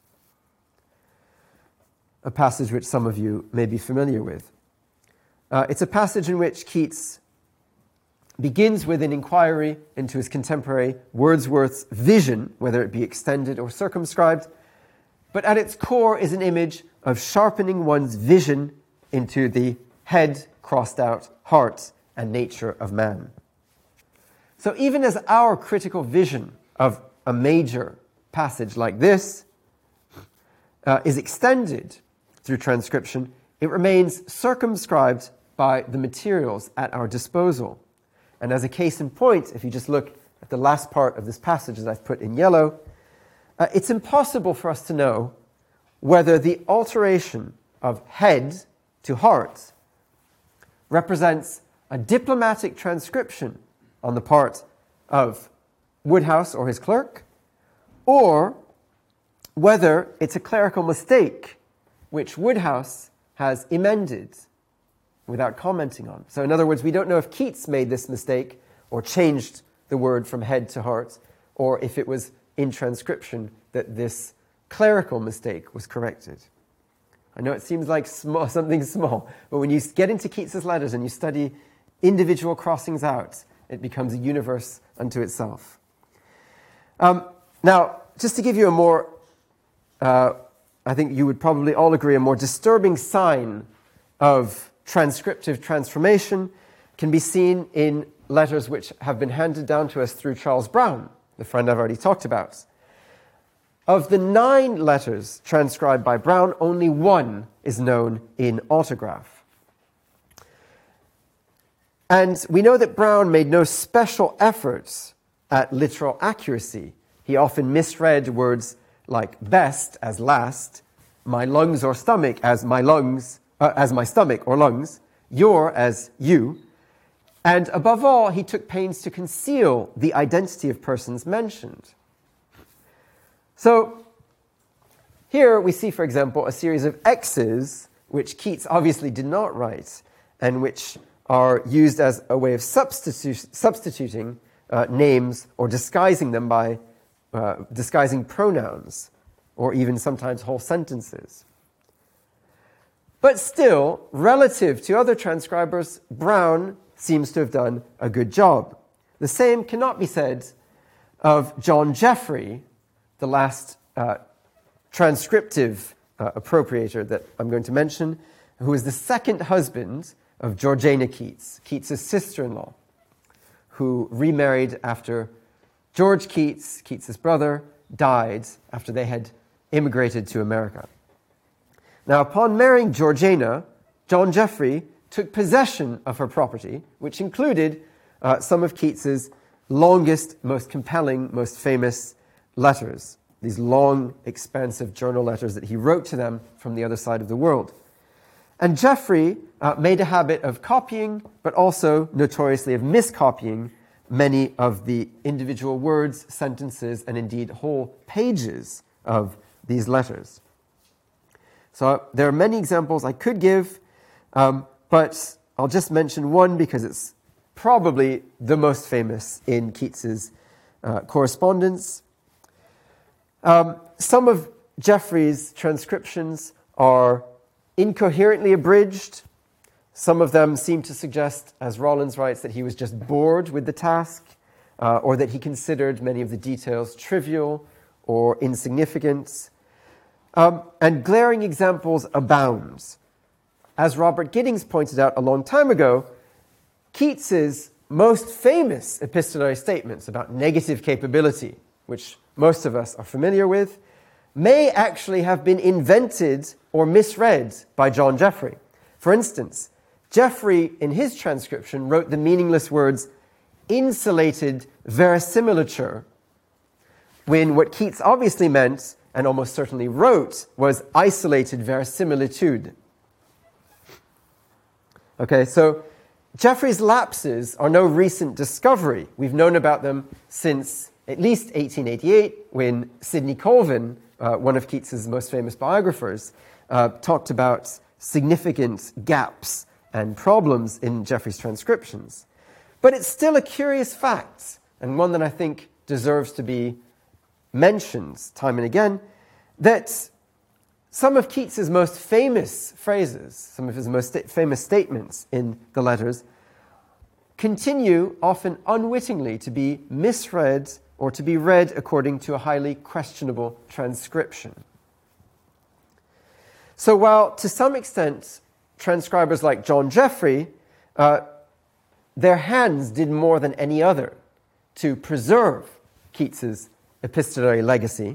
a passage which some of you may be familiar with. It's a passage in which Keats begins with an inquiry into his contemporary Wordsworth's vision, whether it be extended or circumscribed, but at its core is an image of sharpening one's vision into the head, crossed out, heart, and nature of man. So even as our critical vision of a major passage like this is extended through transcription, it remains circumscribed by the materials at our disposal. And as a case in point, if you just look at the last part of this passage that I've put in yellow, it's impossible for us to know whether the alteration of head to heart represents a diplomatic transcription on the part of Woodhouse or his clerk, or whether it's a clerical mistake which Woodhouse has emended without commenting on. So in other words, we don't know if Keats made this mistake or changed the word from head to heart, or if it was in transcription that this clerical mistake was corrected. I know it seems like something small, but when you get into Keats's letters and you study individual crossings out, it becomes a universe unto itself. Now, just to give you a more, I think you would probably all agree, a more disturbing sign of transcriptive transformation can be seen in letters which have been handed down to us through Charles Browne, the friend I've already talked about. Of the 9 letters transcribed by Browne, only 1 is known in autograph. And we know that Browne made no special efforts at literal accuracy. He often misread words like best as last, my lungs or stomach as my lungs, as my stomach or lungs, your as you, and above all, he took pains to conceal the identity of persons mentioned. So Here we see, for example, a series of X's, which Keats obviously did not write, and which are used as a way of substituting names or disguising them by disguising pronouns, or even sometimes whole sentences. But still, relative to other transcribers, Browne seems to have done a good job. The same cannot be said of John Jeffrey, the last transcriptive appropriator that I'm going to mention, who was the second husband of Georgiana Keats, Keats's sister-in-law, who remarried after George Keats, Keats's brother, died after they had immigrated to America. Now, upon marrying Georgiana, John Jeffrey took possession of her property, which included some of Keats's longest, most compelling, most famous letters, these long, expansive journal letters that he wrote to them from the other side of the world. And Jeffrey made a habit of copying, but also notoriously of miscopying many of the individual words, sentences, and indeed whole pages of these letters. So there are many examples I could give, but I'll just mention one because it's probably the most famous in Keats's correspondence. Some of Jeffrey's transcriptions are incoherently abridged. Some of them seem to suggest, as Rollins writes, that he was just bored with the task, or that he considered many of the details trivial or insignificant. And glaring examples abound. As Robert Giddings pointed out a long time ago, Keats's most famous epistolary statements about negative capability, which most of us are familiar with, may actually have been invented or misread by John Jeffrey. For instance, Jeffrey, in his transcription, wrote the meaningless words insulated verisimilitude, when what Keats obviously meant, and almost certainly wrote, was isolated verisimilitude. Okay, so Jeffrey's lapses are no recent discovery. We've known about them since at least 1888, when Sidney Colvin, one of Keats's most famous biographers, talked about significant gaps and problems in Jeffrey's transcriptions. But it's still a curious fact, and one that I think deserves to be mentioned time and again, that some of Keats's most famous phrases, some of his most famous statements in the letters, continue often unwittingly to be misread or to be read according to a highly questionable transcription. So while to some extent transcribers like John Jeffrey, their hands did more than any other to preserve Keats's epistolary legacy,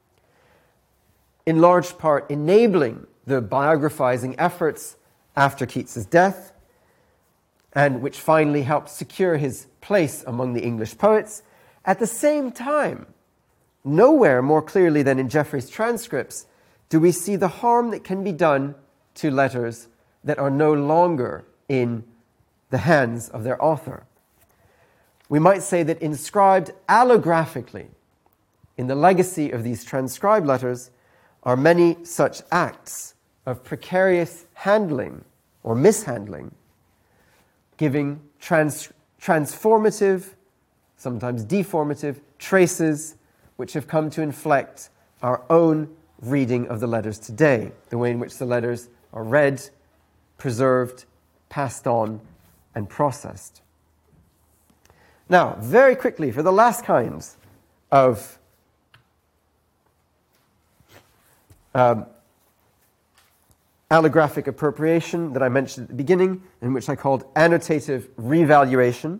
in large part enabling the biographizing efforts after Keats's death, and which finally helped secure his place among the English poets. At the same time, nowhere more clearly than in Jeffrey's transcripts do we see the harm that can be done to letters that are no longer in the hands of their author. We might say that inscribed allographically in the legacy of these transcribed letters are many such acts of precarious handling or mishandling, giving transformative, sometimes deformative, traces which have come to inflect our own reading of the letters today, the way in which the letters are read, preserved, passed on, and processed. Now, very quickly, for the last kinds of allographic appropriation that I mentioned at the beginning, and which I called annotative revaluation.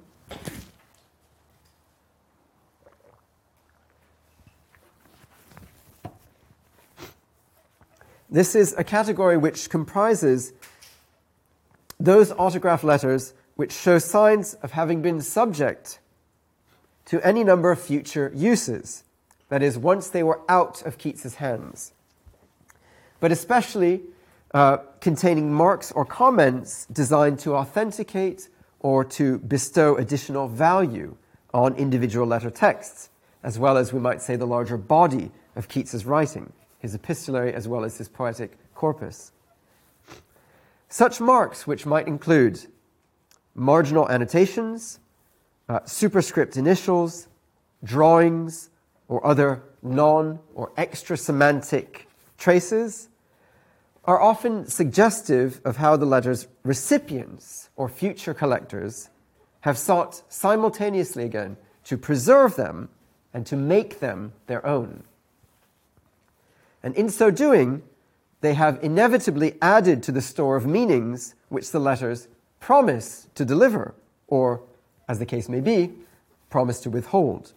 This is a category which comprises those autograph letters which show signs of having been subject to any number of future uses, that is, once they were out of Keats's hands, but especially containing marks or comments designed to authenticate or to bestow additional value on individual letter texts, as well as, we might say, the larger body of Keats's writing, his epistolary as well as his poetic corpus. Such marks, which might include marginal annotations, superscript initials, drawings, or other non- or extra-semantic traces, are often suggestive of how the letter's recipients or future collectors have sought simultaneously again to preserve them and to make them their own. And in so doing, they have inevitably added to the store of meanings which the letters promise to deliver, or, as the case may be, promise to withhold.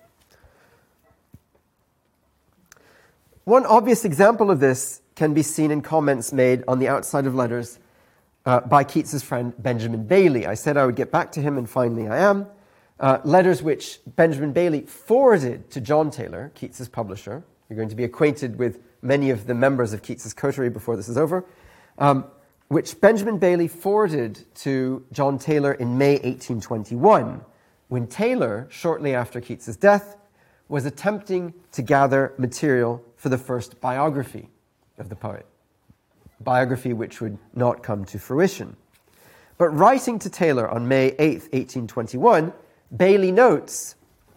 One obvious example of this can be seen in comments made on the outside of letters by Keats's friend Benjamin Bailey. I said I would get back to him, and finally I am. Letters which Benjamin Bailey forwarded to John Taylor, Keats's publisher. You're going to be acquainted with many of the members of Keats's coterie before this is over, which Benjamin Bailey forwarded to John Taylor in May 1821, when Taylor, shortly after Keats's death, was attempting to gather material for the first biography of the poet, biography which would not come to fruition. But writing to Taylor on May 8th, 1821, Bailey notes,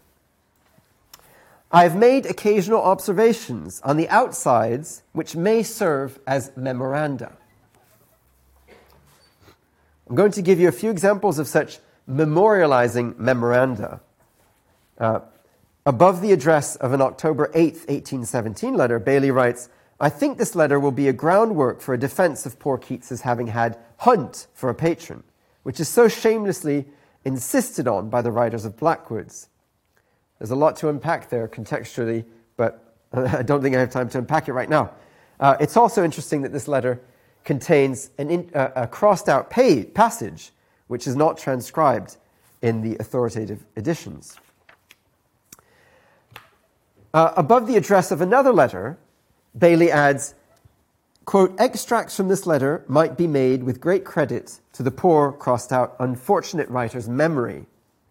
"I have made occasional observations on the outsides which may serve as memoranda." I'm going to give you a few examples of such memorializing memoranda. Above the address of an October 8th, 1817 letter, Bailey writes, "I think this letter will be a groundwork for a defense of poor Keats's having had Hunt for a patron, which is so shamelessly insisted on by the writers of Blackwood's." There's a lot to unpack there contextually, but I don't think I have time to unpack it right now. It's also interesting that this letter contains a crossed-out passage, which is not transcribed in the authoritative editions. Above the address of another letter, Bailey adds, quote, "Extracts from this letter might be made with great credit to the poor, crossed-out, unfortunate writer's memory."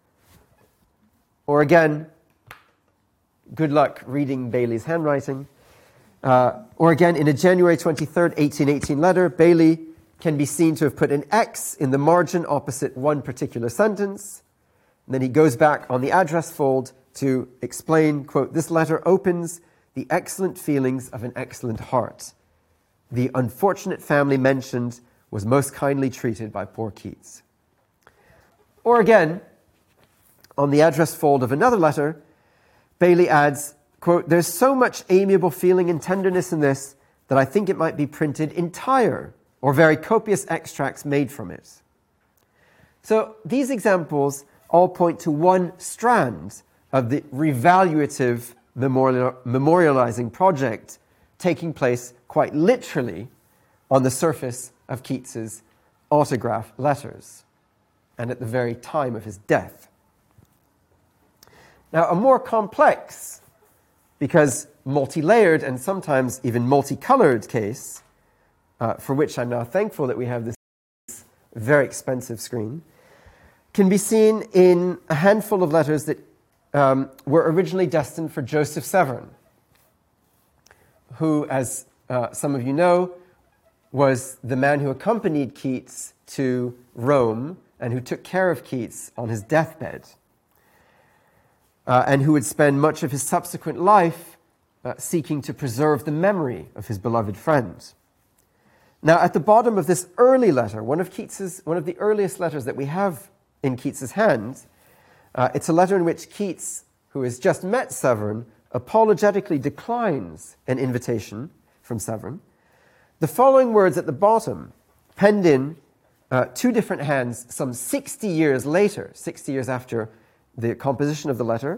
Or again, good luck reading Bailey's handwriting. Or again, in a January 23rd, 1818 letter, Bailey can be seen to have put an X in the margin opposite one particular sentence. And then he goes back on the address fold to explain, quote, "This letter opens the excellent feelings of an excellent heart. The unfortunate family mentioned was most kindly treated by poor Keats." Or again, on the address fold of another letter, Bailey adds, quote, "There's so much amiable feeling and tenderness in this that I think it might be printed entire, or very copious extracts made from it." So these examples all point to one strand of the revaluative memorializing project taking place quite literally on the surface of Keats's autograph letters, and at the very time of his death. Now, a more complex, because multi-layered and sometimes even multicolored case, for which I'm now thankful that we have this very expensive screen, can be seen in a handful of letters that were originally destined for Joseph Severn, who, as some of you know, was the man who accompanied Keats to Rome and who took care of Keats on his deathbed, and who would spend much of his subsequent life seeking to preserve the memory of his beloved friend. Now, at the bottom of this early letter, one of the earliest letters that we have in Keats's hand, it's a letter in which Keats, who has just met Severn, apologetically declines an invitation from Severn. The following words at the bottom, penned in two different hands some 60 years later, 60 years after the composition of the letter,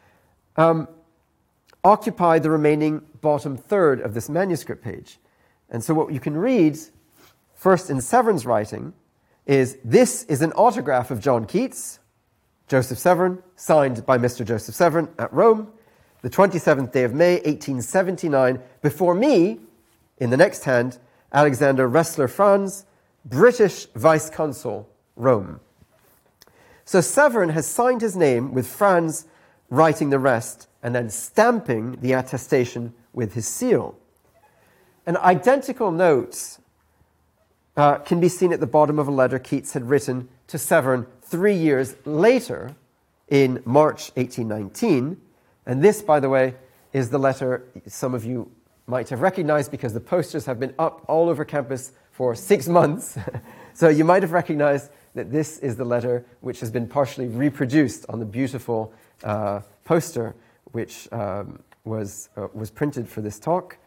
occupy the remaining bottom third of this manuscript page. And so what you can read, first in Severn's writing, is, "This is an autograph of John Keats, Joseph Severn, signed by Mr. Joseph Severn at Rome, the 27th day of May, 1879, before me," in the next hand, "Alexander Ressler Franz, British Vice Consul, Rome." So Severn has signed his name with Franz writing the rest and then stamping the attestation with his seal. An identical note can be seen at the bottom of a letter Keats had written to Severn 3 years later in March 1819. And this, by the way, is the letter some of you might have recognized because the posters have been up all over campus for 6 months. So you might have recognized that this is the letter which has been partially reproduced on the beautiful poster which was printed for this talk.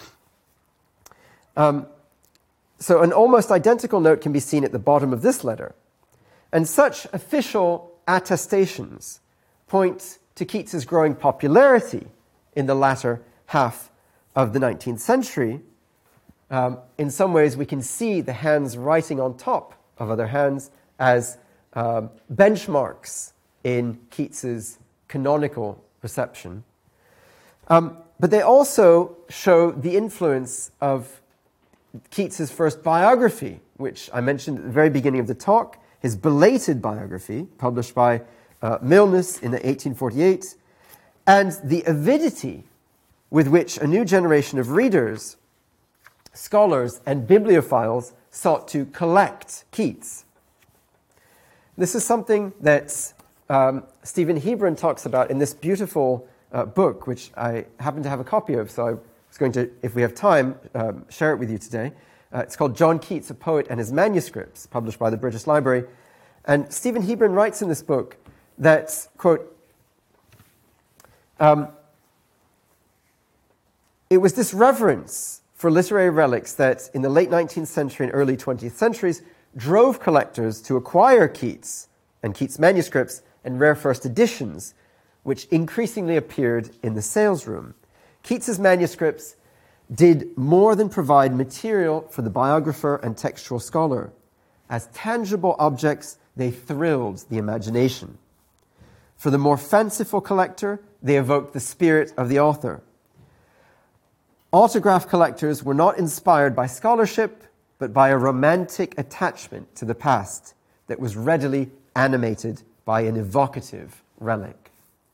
So an almost identical note can be seen at the bottom of this letter. And such official attestations point to Keats's growing popularity in the latter half of the 19th century. In some ways, we can see the hands writing on top of other hands as benchmarks in Keats's canonical reception. But they also show the influence of Keats's first biography, which I mentioned at the very beginning of the talk, his belated biography, published by Milnes in 1848, and the avidity with which a new generation of readers, scholars, and bibliophiles sought to collect Keats. This is something that Stephen Hebron talks about in this beautiful book, which I happen to have a copy of, so I was going to, if we have time, share it with you today. It's called John Keats, a Poet and His Manuscripts, published by the British Library. And Stephen Hebron writes in this book that, quote, it was this reverence for literary relics that in the late 19th century and early 20th centuries drove collectors to acquire Keats and Keats manuscripts and rare first editions, which increasingly appeared in the salesroom. Keats's manuscripts did more than provide material for the biographer and textual scholar. As tangible objects, they thrilled the imagination. For the more fanciful collector, they evoked the spirit of the author. Autograph collectors were not inspired by scholarship, but by a romantic attachment to the past that was readily animated by an evocative relic.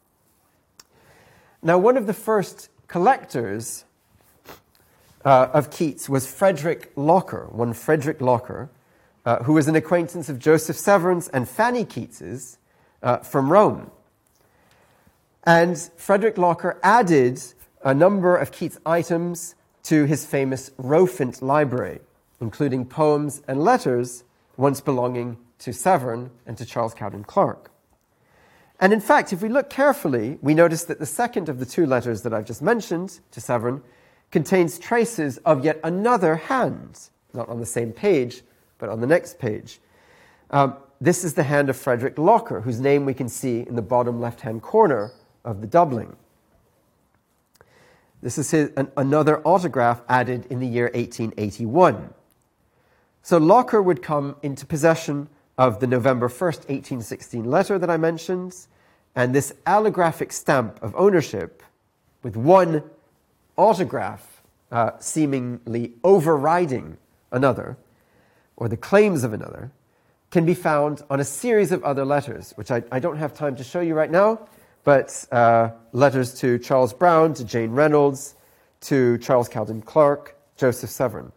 Now, one of the first collectors of Keats was Frederick Locker, one Frederick Locker, who was an acquaintance of Joseph Severn's and Fanny Keats's from Rome. And Frederick Locker added a number of Keats items to his famous Rowfant library, including poems and letters once belonging to Severn and to Charles Cowden Clarke. And in fact, if we look carefully, we notice that the second of the two letters that I've just mentioned to Severn contains traces of yet another hand, not on the same page, but on the next page. This is the hand of Frederick Locker, whose name we can see in the bottom left-hand corner of the doubling. This is another autograph added in the year 1881. So Locker would come into possession of the November 1st, 1816 letter that I mentioned, and this allographic stamp of ownership with one autograph seemingly overriding another, or the claims of another, can be found on a series of other letters, which I don't have time to show you right now, but letters to Charles Brown, to Jane Reynolds, to Charles Cowden Clarke, Joseph Severn.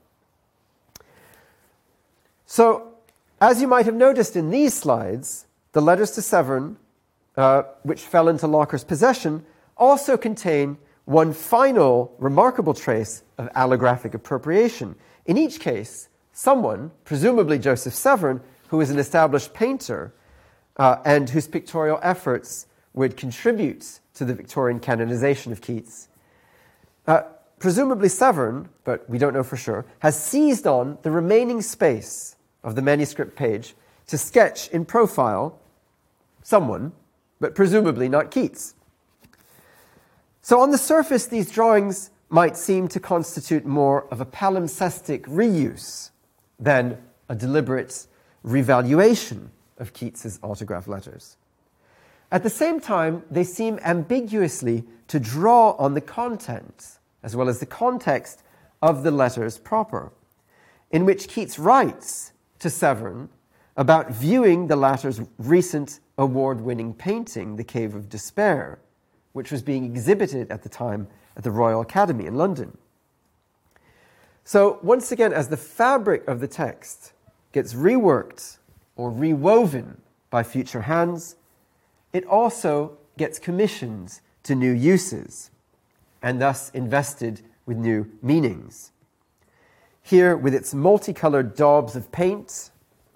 So, as you might have noticed in these slides, the letters to Severn, which fell into Locker's possession, also contain one final remarkable trace of allographic appropriation. In each case, someone, presumably Joseph Severn, who is an established painter and whose pictorial efforts would contribute to the Victorian canonization of Keats, presumably Severn, but we don't know for sure, has seized on the remaining space of the manuscript page to sketch in profile someone, but presumably not Keats. So on the surface, these drawings might seem to constitute more of a palimpsestic reuse than a deliberate revaluation of Keats's autograph letters. At the same time, they seem ambiguously to draw on the content, as well as the context of the letters proper, in which Keats writes to Severn about viewing the latter's recent award-winning painting, The Cave of Despair, which was being exhibited at the time at the Royal Academy in London. So once again, as the fabric of the text gets reworked or rewoven by future hands, it also gets commissioned to new uses and thus invested with new meanings. Here, with its multicolored daubs of paint,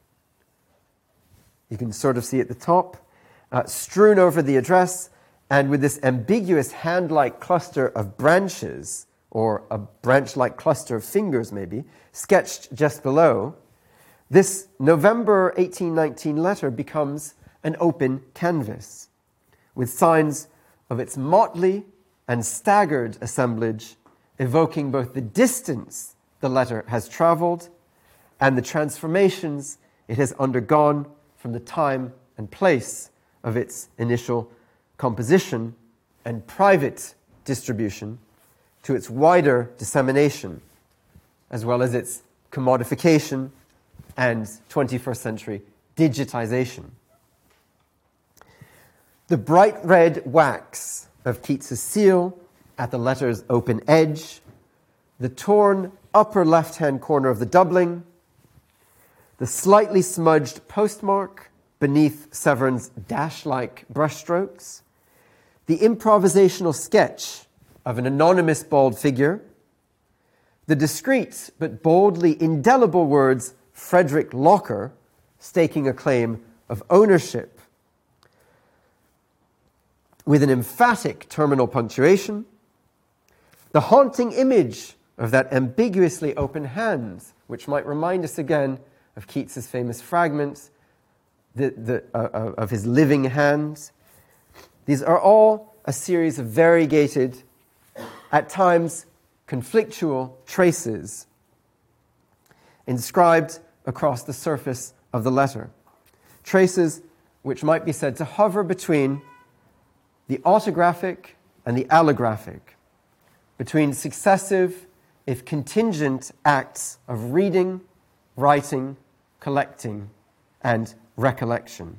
you can sort of see at the top, strewn over the address, and with this ambiguous hand-like cluster of branches, or a branch-like cluster of fingers maybe, sketched just below, this November 1819 letter becomes an open canvas, with signs of its motley and staggered assemblage, evoking both the distance the letter has traveled and the transformations it has undergone from the time and place of its initial composition and private distribution to its wider dissemination, as well as its commodification and 21st century digitization. The bright red wax of Keats's seal at the letter's open edge, the torn upper left-hand corner of the doubling, the slightly smudged postmark beneath Severn's dash-like brushstrokes, the improvisational sketch of an anonymous bald figure, the discreet but boldly indelible words Frederick Locker, staking a claim of ownership, with an emphatic terminal punctuation, the haunting image of that ambiguously open hand, which might remind us again of Keats's famous fragment of his living hand. These are all a series of variegated, at times conflictual traces inscribed across the surface of the letter. Traces which might be said to hover between the autographic and the allographic, between successive, if contingent, acts of reading, writing, collecting, and recollection.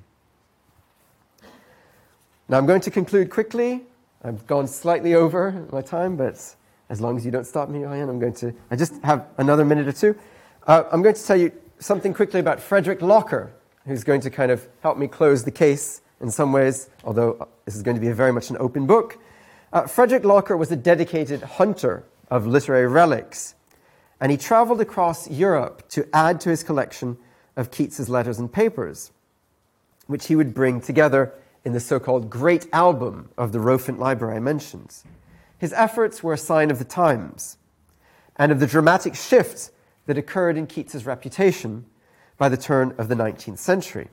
Now I'm going to conclude quickly. I've gone slightly over my time, but as long as you don't stop me, Ian, I just have another minute or two. I'm going to tell you something quickly about Frederick Locker, who's going to kind of help me close the case in some ways, although this is going to be very much an open book. Frederick Locker was a dedicated hunter of literary relics, and he traveled across Europe to add to his collection of Keats's letters and papers, which he would bring together in the so-called Great Album of the Rowfant Library I mentioned. His efforts were a sign of the times and of the dramatic shift that occurred in Keats's reputation by the turn of the 19th century.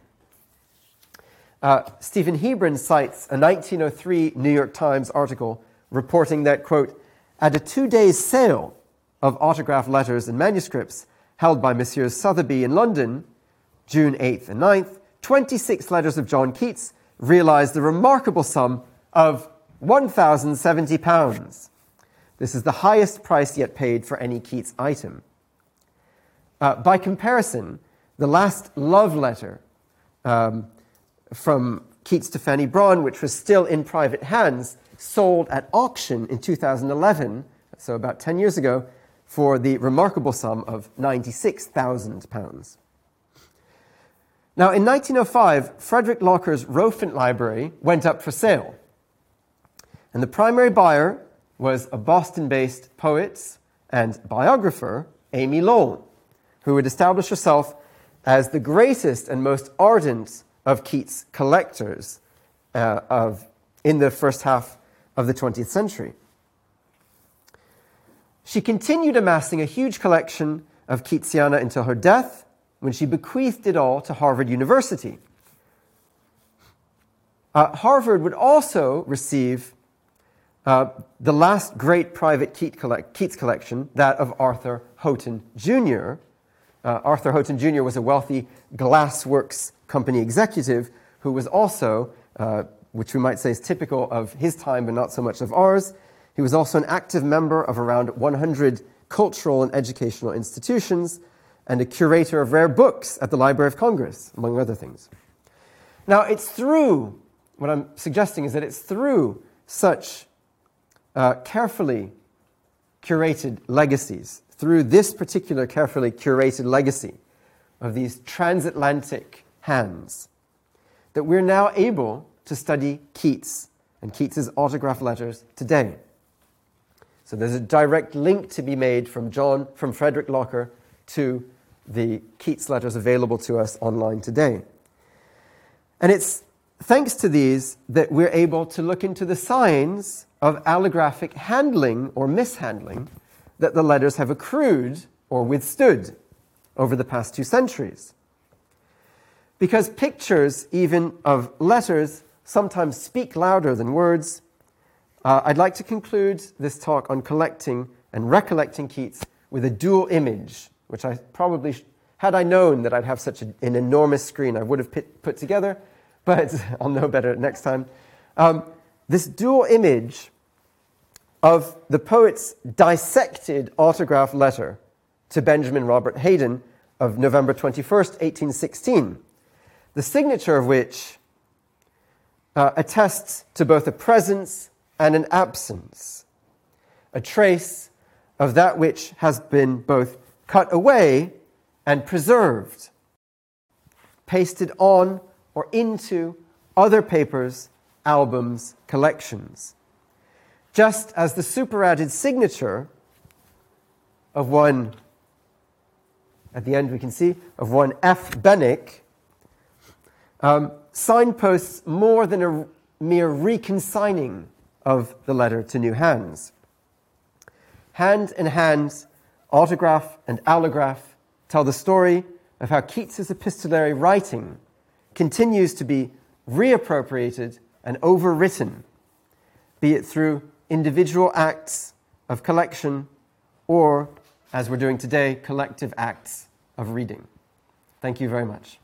Stephen Hebron cites a 1903 New York Times article reporting that, quote, at a 2-day sale of autographed letters and manuscripts held by Messrs. Sotheby in London, June 8th and 9th, 26 letters of John Keats realized the remarkable sum of £1,070. This is the highest price yet paid for any Keats item. By comparison, the last love letter from Keats to Fanny Brawne, which was still in private hands, sold at auction in 2011, so about 10 years ago, for the remarkable sum of £96,000. Now, in 1905, Frederick Locker's Rowfant Library went up for sale. And the primary buyer was a Boston-based poet and biographer, Amy Lowell, who would establish herself as the greatest and most ardent of Keats' collectors in the first half of the 20th century. She continued amassing a huge collection of Keatsiana until her death, when she bequeathed it all to Harvard University. Harvard would also receive the last great private Keats collection, that of Arthur Houghton Jr. Arthur Houghton Jr. was a wealthy glassworks company executive who was also, which we might say is typical of his time but not so much of ours, he was also an active member of around 100 cultural and educational institutions and a curator of rare books at the Library of Congress, among other things. Now, what I'm suggesting is that it's through such carefully curated legacies, through this particular carefully curated legacy of these transatlantic hands, that we're now able to study Keats and Keats's autograph letters today. So there's a direct link to be made from Frederick Locker to the Keats letters available to us online today. And it's thanks to these that we're able to look into the signs of allographic handling or mishandling that the letters have accrued or withstood over the past 2 centuries. Because pictures, even of letters, sometimes speak louder than words, I'd like to conclude this talk on collecting and recollecting Keats with a dual image, which I probably, had I known that I'd have such an enormous screen, I would have put together, but I'll know better next time. This dual image of the poet's dissected autograph letter to Benjamin Robert Hayden of November 21st, 1816, the signature of which attests to both a presence and an absence, a trace of that which has been both cut away and preserved, pasted on or into other papers, albums, collections. Just as the superadded signature of one, at the end we can see, of one F. Bennick, signposts more than a mere reconsigning of the letter to new hands. Hand in hand, autograph and allograph tell the story of how Keats's epistolary writing continues to be reappropriated and overwritten, be it through individual acts of collection or, as we're doing today, collective acts of reading. Thank you very much.